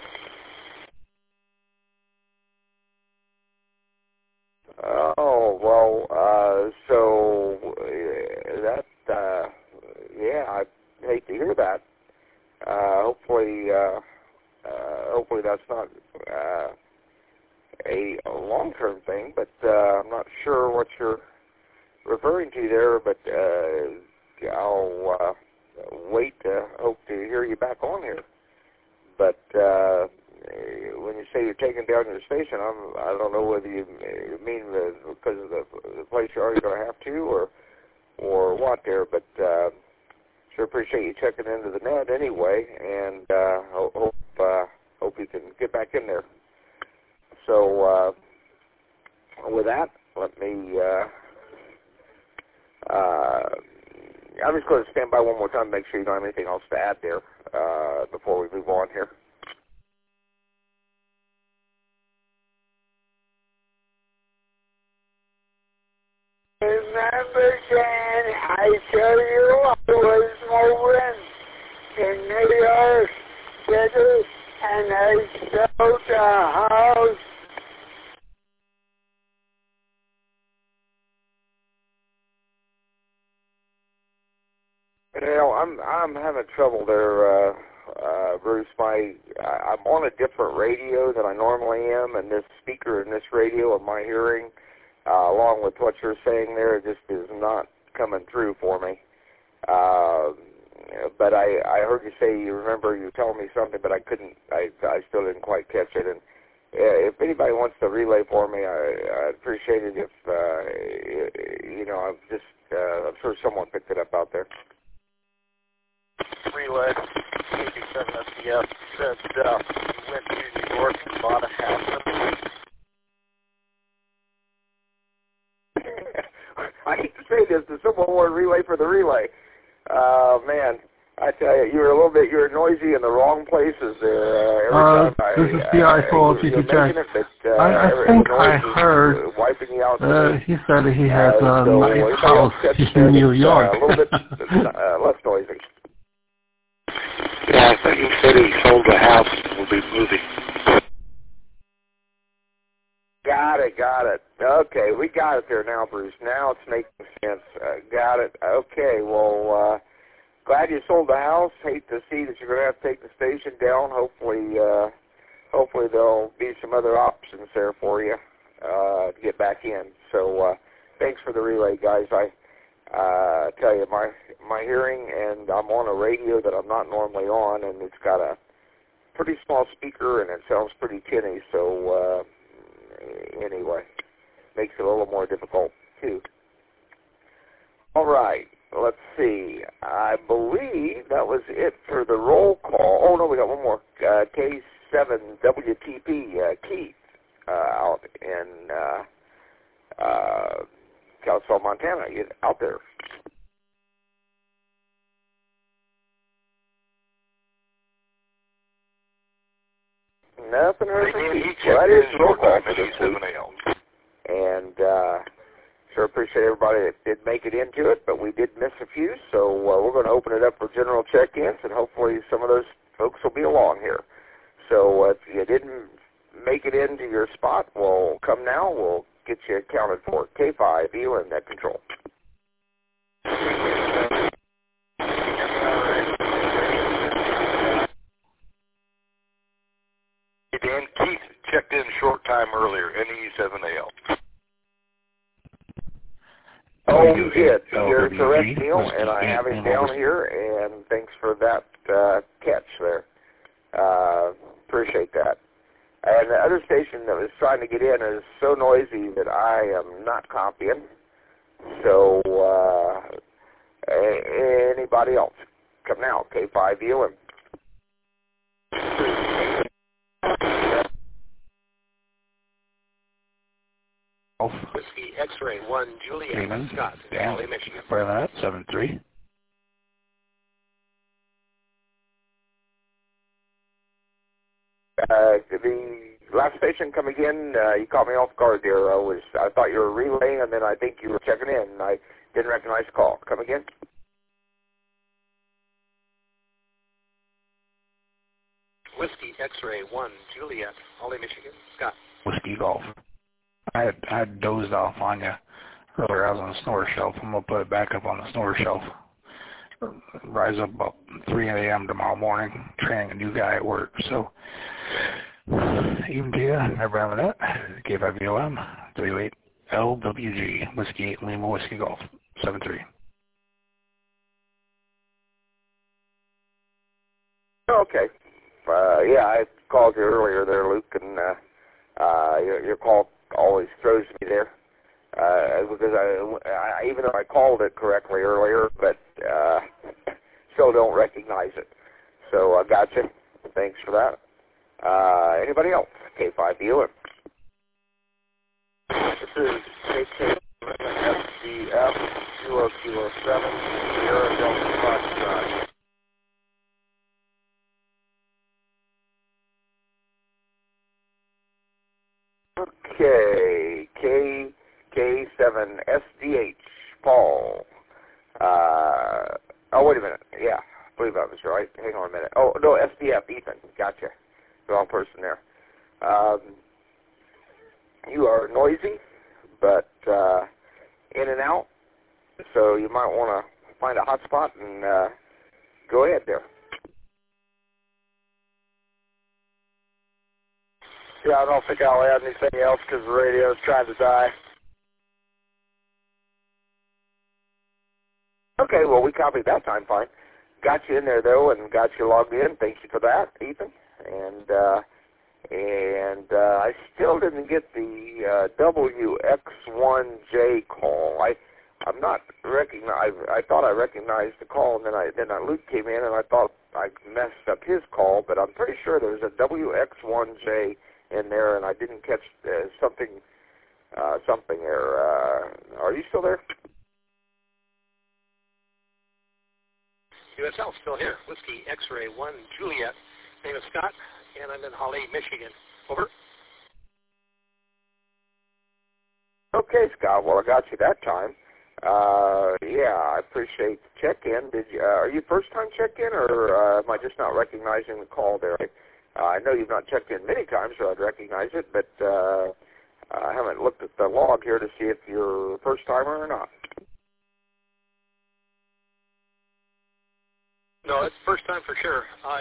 Oh, well, so that, yeah, I hate to hear that. Hopefully that's not a long-term thing, but I'm not sure what you're referring to there, but I'll hope to hear you back on here. But when you say you're taking down your station, I don't know whether you mean because of the place you're already going to have to, or what there. But sure appreciate you checking into the net anyway, and hope you can get back in there. So with that, let me. I'm just going to stand by one more time to make sure you don't have anything else to add there before we move on here. Remember, Dan, I tell you I was moving in New York City and I sold a house. You know, I'm having trouble there, Bruce. I'm on a different radio than I normally am, and this speaker in this radio of my hearing, along with what you're saying there, just is not coming through for me. But I heard you say you were telling me something, but I still didn't quite catch it. And if anybody wants to relay for me, I'd appreciate it. If I'm sure someone picked it up out there. Relay 87 SDF said he went to New York and bought a house. I hate to say this, but someone wanted relay for the relay. Man, I tell you, you're noisy in the wrong places there. Every time this is the iPhone TTJ. I think I heard he said he has a nice house in New York. A little bit less noisy. Yeah, I think he said he sold the house and will be moving. Got it. Okay, we got it there now, Bruce. Now it's making sense. Got it. Okay, well, glad you sold the house. Hate to see that you're going to have to take the station down. Hopefully there'll be some other options there for you to get back in. So thanks for the relay, guys. I tell you, my hearing, and I'm on a radio that I'm not normally on, and it's got a pretty small speaker, and it sounds pretty tinny, so anyway, makes it a little more difficult, too. All right, let's see. I believe that was it for the roll call. Oh, no, we got one more. K7WTP, Keith, out in Kalispell, Montana. You out there? Nothing heard from Keith. Well, that is roll call for this week. And sure appreciate everybody that did make it into it, but we did miss a few, so we're going to open it up for general check-ins, and hopefully some of those folks will be along here. So if you didn't make it into your spot, well, come now. We'll get you accounted for. K5, you in net control. Hey, Dan, Keith checked in a short time earlier, NE7AL. Oh, you did. You're correct, Neil, and I have him down here, and thanks for that catch there. Appreciate that. And the other station that was trying to get in is so noisy that I am not copying. So, anybody else? Come now, K5VOM. Whiskey X-Ray 1 Juliet Scott, Valley, Michigan. For that, 7-3. The last station, come again. You caught me off guard there. I thought you were relaying, and then I think you were checking in. I didn't recognize the call. Come again. Whiskey X-Ray 1 Juliet, Holly, Michigan. Scott. Whiskey Golf. I had dozed off on you earlier. I was on the snore shelf. I'm going to put it back up on the snore shelf. Rise up about 3 a.m. tomorrow morning, training a new guy at work. So, even to you, never having that. K5VOM, W8LWG, Whiskey 8 Lima, Whiskey Golf, 7-3. Okay. Yeah, I called you earlier there, Luke, and your call always throws me there because I even though I called it correctly earlier, but still don't recognize it. So I got you. Thanks for that. Anybody else? K5VOM. This is KKFDF 2007 Sierra Delta Foxtrot. Okay, K7SDH, Paul. Oh, wait a minute. Yeah, I believe I was right. Hang on a minute. Oh, no, SDF, Ethan. Gotcha. Wrong person there. You are noisy, but in and out, so you might want to find a hot spot and go ahead there. Yeah, I don't think I'll add anything else because the radio is trying to die. Okay, well, we copied that time fine. Got you in there, though, and got you logged in. Thank you for that, Ethan. And I still didn't get the WX1J call. I'm not I thought I recognized the call, and then Luke came in, and I thought I messed up his call, but I'm pretty sure there was a WX1J in there, and I didn't catch something there. Are you still there? USL, still here. Whiskey X-Ray 1 Juliet. Name is Scott, and I'm in Holly, Michigan. Over. Okay, Scott. Well, I got you that time. Yeah, I appreciate the check-in. Are you first-time check-in, or am I just not recognizing the call there? I know you've not checked in many times, so I'd recognize it, but I haven't looked at the log here to see if you're a first-timer or not. No, it's first time for sure. I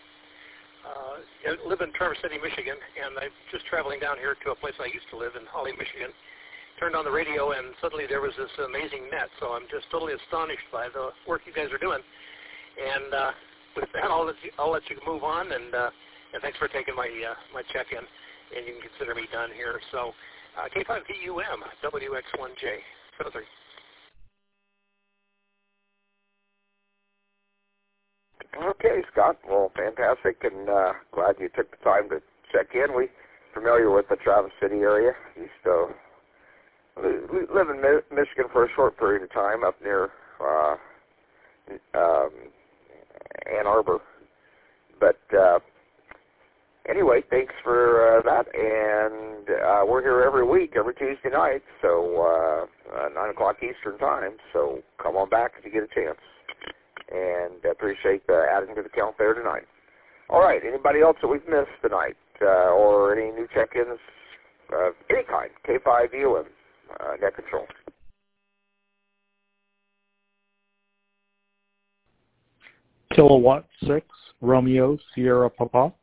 live in Traverse City, Michigan, and I'm just traveling down here to a place I used to live in, Holly, Michigan. Turned on the radio, and suddenly there was this amazing net, so I'm just totally astonished by the work you guys are doing. And with that, I'll let you move on, and thanks for taking my check-in, and you can consider me done here. So K5VUM, WX1J, 7-3. Okay, Scott. Well, fantastic, and glad you took the time to check in. We're familiar with the Traverse City area. Used to live in Michigan for a short period of time up near Ann Arbor. But anyway, thanks for that, and we're here every week, every Tuesday night, so 9 o'clock Eastern time, so come on back if you get a chance. And appreciate adding to the count there tonight. All right, anybody else that we've missed tonight, or any new check-ins of any kind? K5VOM, net control. Kilowatt 6, Romeo, Sierra Papa.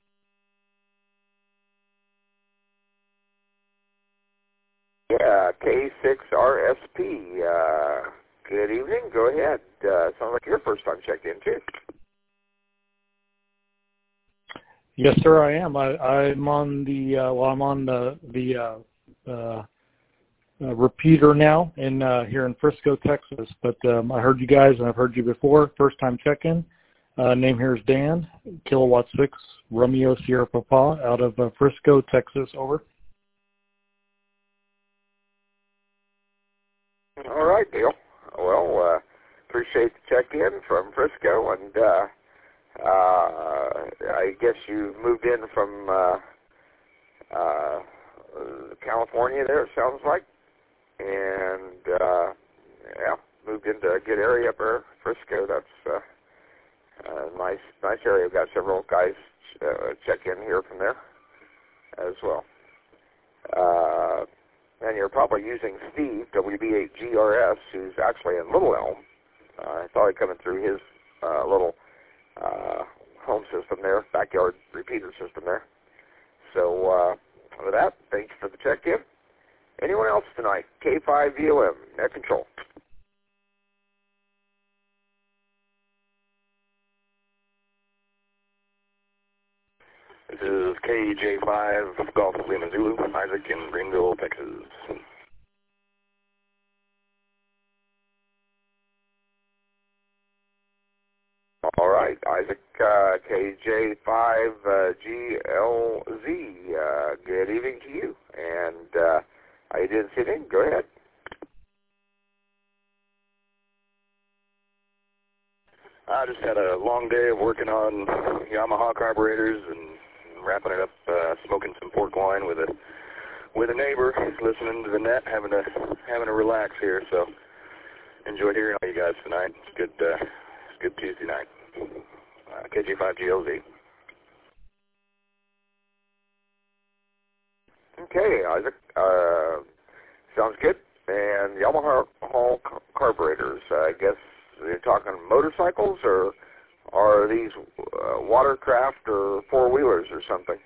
Yeah, K6RSP. Good evening. Go ahead. Sounds like your first time checked in, too. Yes, sir, I am. I'm on the I'm on the repeater now in here in Frisco, Texas. But I heard you guys, and I've heard you before. First time check-in. Name here is Dan, Kilowatt 6, Romeo Sierra Papa, out of Frisco, Texas. Over. All right, Dale. Well, appreciate the check-in from Frisco, and I guess you moved in from California there, it sounds like, and yeah, moved into a good area up there, Frisco. That's nice area. I've got several guys check in here from there as well. And you're probably using Steve, WB8GRS, who's actually in Little Elm. I saw him coming through his little home system there, backyard repeater system there. So with that, thanks for the check-in. Anyone else tonight? K5VOM, net control. This is KJ5 Golf Lima Zulu, Isaac in Greenville, Texas. All right, Isaac, KJ5GLZ, good evening to you. And how you doing this evening? Go ahead. I just had a long day of working on Yamaha carburetors and wrapping it up, smoking some pork wine with a neighbor, listening to the net, having a relax here. So enjoyed hearing all you guys tonight. It's good Tuesday night. KJ5GLZ. Okay, Isaac. Sounds good. And Yamaha carburetors, I guess you're talking motorcycles, or are these watercraft or four-wheelers or something?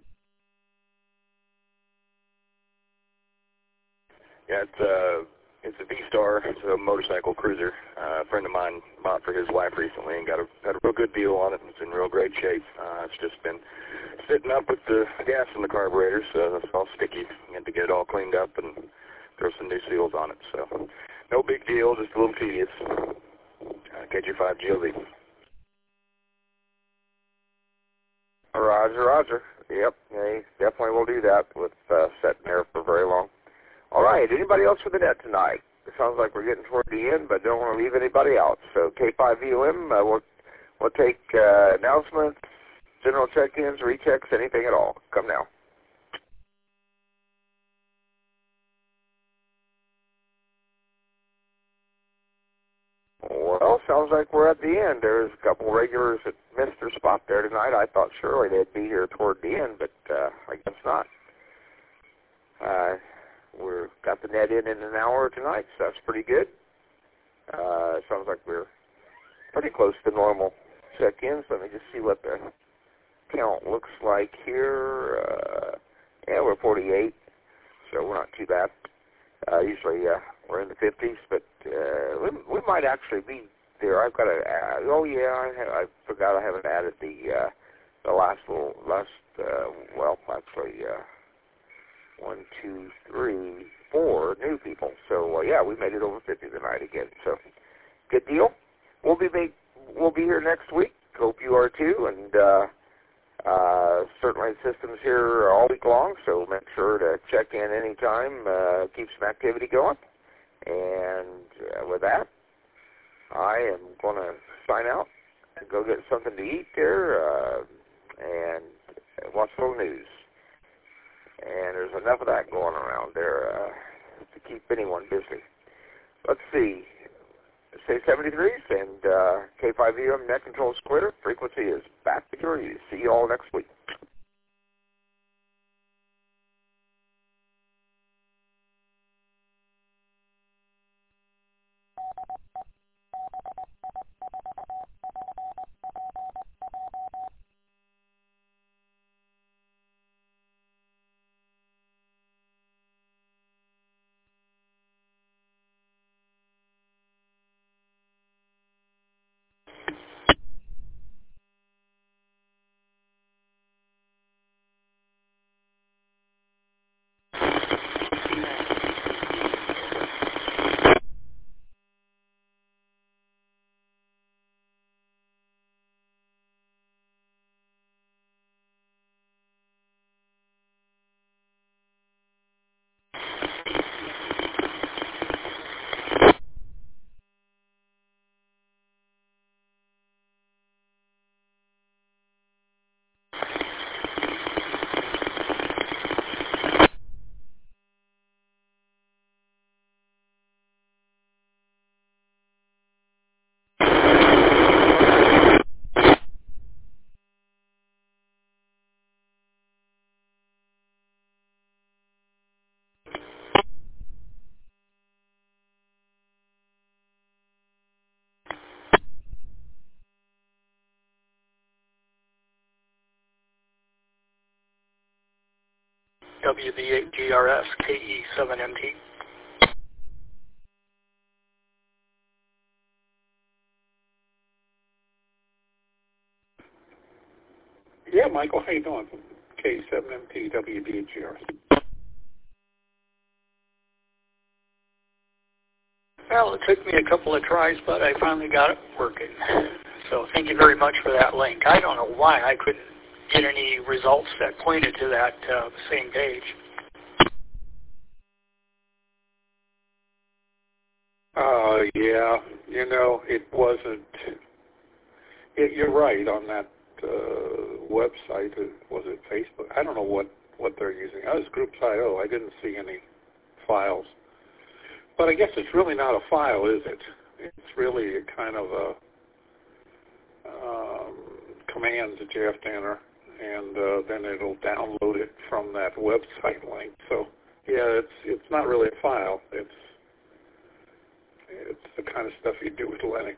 Yeah, it's a V-Star. It's a motorcycle cruiser. A friend of mine bought for his wife recently and got a real good deal on it. It's in real great shape. It's just been sitting up with the gas in the carburetor, so it's all sticky. You had to get it all cleaned up and throw some new seals on it. So no big deal, just a little tedious. KJ5GLZ. Roger. Yep, they definitely will do that with sitting there for very long. All right, anybody else for the net tonight? It sounds like we're getting toward the end, but don't want to leave anybody out. So K5VOM, we'll take announcements, general check-ins, rechecks, anything at all. Come now. Well, sounds like we're at the end. There's a couple regulars that missed their spot there tonight. I thought surely they'd be here toward the end, but I guess not. We've got the net in an hour tonight, so that's pretty good. Sounds like we're pretty close to normal check-ins. Let me just see what the count looks like here. Yeah, we're 48, so we're not too bad. Usually we're in the 50s, but we might actually be there. I've got to add. Oh yeah, I forgot I haven't added the last. Well, actually, 1, 2, 3, 4 new people. So yeah, we made it over 50 tonight again. So good deal. We'll be here next week. Hope you are too, and certainly the system's here all week long, so make sure to check in anytime, keep some activity going. And with that, I am going to sign out and go get something to eat there and watch a little news. And there's enough of that going around there to keep anyone busy. Let's see. Say 73s and K5VOM net control splitter. Frequency is back to your use. See you all next week. WBGRS KE7MT. Yeah, Michael, how you doing? K7MT WBGRS. Well, it took me a couple of tries, but I finally got it working. So thank you very much for that link. I don't know why I couldn't get any results that pointed to that same page. Yeah, you know, it wasn't. You're right on that website. Was it Facebook? I don't know what they're using. I was Groups.io. I didn't see any files. But I guess it's really not a file, is it? It's really a kind of a commands that you have to enter, and then it'll download it from that website link. So yeah, it's not really a file. It's the kind of stuff you do with Linux.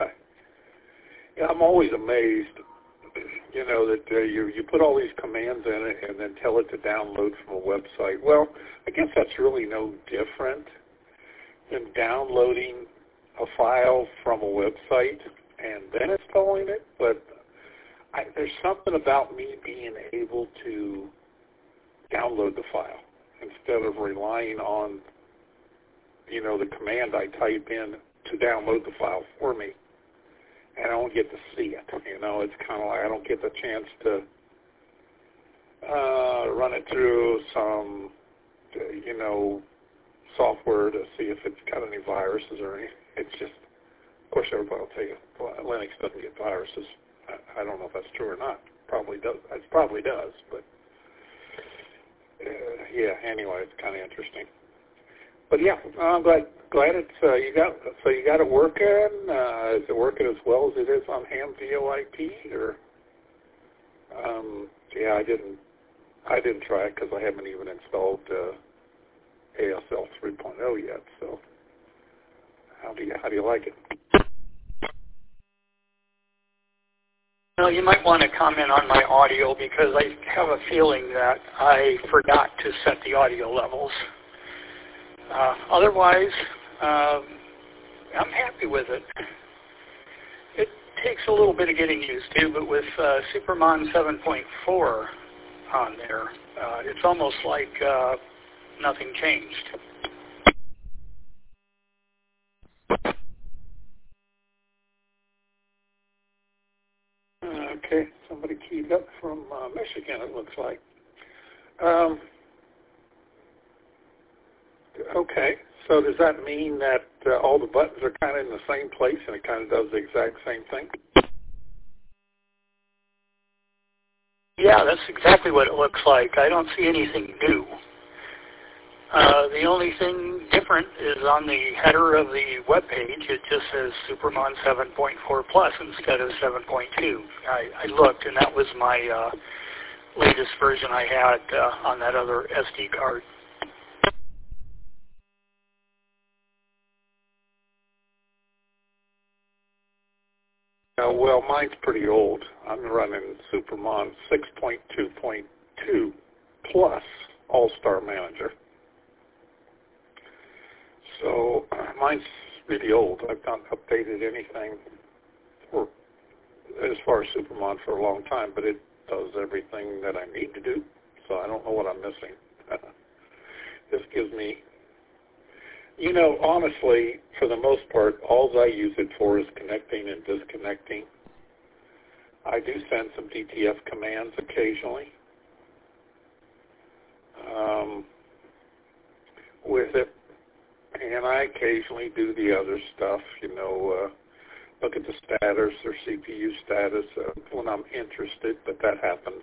I'm always amazed, you know, that you put all these commands in it and then tell it to download from a website. Well, I guess that's really no different than downloading a file from a website and then installing it, but there's something about me being able to download the file instead of relying on, you know, the command I type in to download the file for me, and I don't get to see it. You know, it's kind of like I don't get the chance to run it through some, you know, software to see if it's got any viruses or anything. It's just, of course, everybody will tell you Linux doesn't get viruses. I don't know if that's true or not. Probably does. It probably does, but yeah. Anyway, it's kind of interesting. But yeah, I'm glad it's you got it working. Is it working as well as it is on ham VoIP? Or yeah, I didn't try it because I haven't even installed ASL 3.0 yet. So how do you like it? Well, you might want to comment on my audio because I have a feeling that I forgot to set the audio levels. Otherwise, I'm happy with it. It takes a little bit of getting used to, but with Supermon 7.4 on there, it's almost like nothing changed. Okay, somebody keyed up from Michigan, it looks like. Okay, so does that mean that all the buttons are kind of in the same place and it kind of does the exact same thing? Yeah, that's exactly what it looks like. I don't see anything new. The only thing different is on the header of the web page, it just says Supermon 7.4 Plus instead of 7.2. I looked, and that was my latest version I had on that other SD card. Well, mine's pretty old. I'm running Supermon 6.2.2 Plus All-Star Manager. So mine's really old. I've not updated anything as far as Supermon for a long time, but it does everything that I need to do. So I don't know what I'm missing. This gives me, you know, honestly, for the most part, all I use it for is connecting and disconnecting. I do send some DTF commands occasionally with it. And I occasionally do the other stuff, you know, look at the status or CPU status when I'm interested, but that happens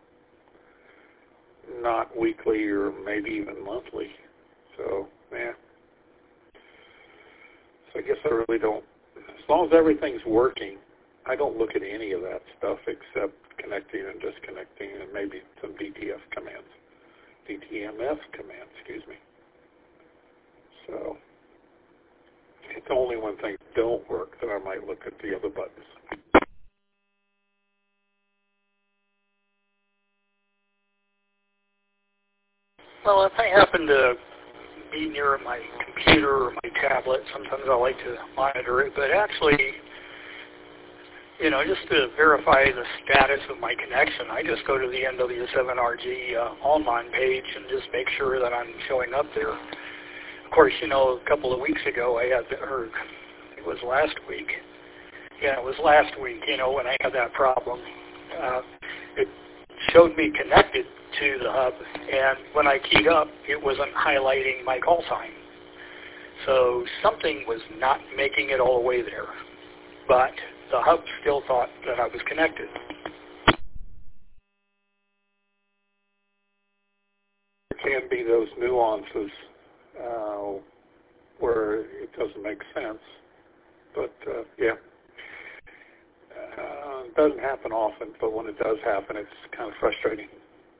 not weekly or maybe even monthly. So, yeah. So I guess I really don't, as long as everything's working, I don't look at any of that stuff except connecting and disconnecting and maybe some DTF commands, DTMF commands, excuse me. So it's only when things don't work that I might look at the other buttons. Well, if I happen to be near my computer or my tablet, sometimes I like to monitor it. But actually, you know, just to verify the status of my connection, I just go to the NW7RG online page and just make sure that I'm showing up there. Of course, you know, a couple of weeks ago I had, or it was last week. Yeah, it was last week, you know, when I had that problem. It showed me connected to the hub, and when I keyed up, it wasn't highlighting my call sign. So something was not making it all the way there. But the hub still thought that I was connected. There can be those nuances where it doesn't make sense. But, yeah. It doesn't happen often, but when it does happen, it's kind of frustrating.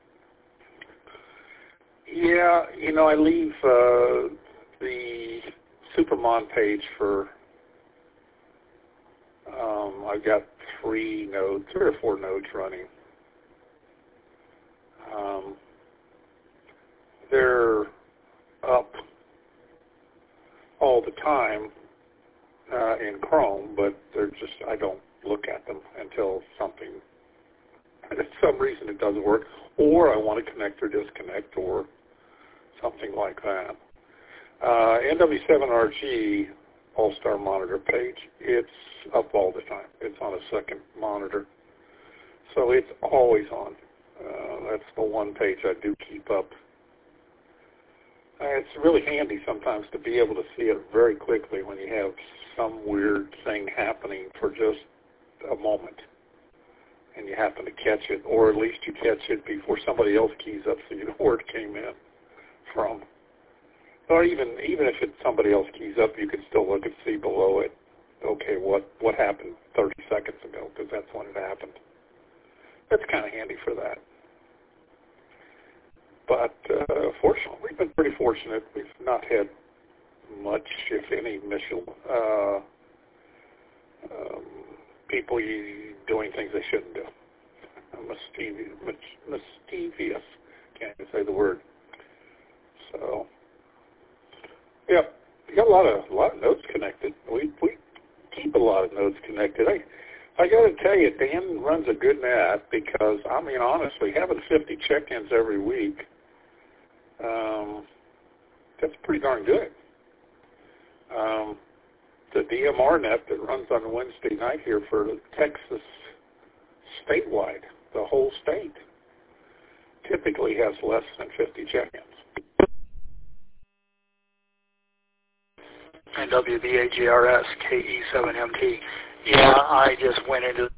Yeah, you know, I leave the Supermon page for, I've got 3 or 4 nodes running. They're up all the time in Chrome, but they're just, I don't look at them until some reason it doesn't work, or I want to connect or disconnect or something like that. NW7RG All-Star Monitor page, it's up all the time. It's on a second monitor. So it's always on. That's the one page I do keep up. It's really handy sometimes to be able to see it very quickly when you have some weird thing happening for just a moment and you happen to catch it, or at least you catch it before somebody else keys up so you know where it came in from. Or even if it's somebody else keys up, you can still look and see below it, okay, what happened 30 seconds ago, because that's when it happened. That's kind of handy for that. But fortunately, we've been pretty fortunate. We've not had much, if any, people doing things they shouldn't do. Mischievous. Can't even say the word. So, yeah, we got a lot of nodes connected. We keep a lot of nodes connected. I got to tell you, Dan runs a good net because, I mean, honestly, having 50 check-ins every week, that's pretty darn good. The DMR net that runs on Wednesday night here for Texas statewide, the whole state, typically has less than 50 check-ins. And WBAGRS KE7MT. Yeah, I just went into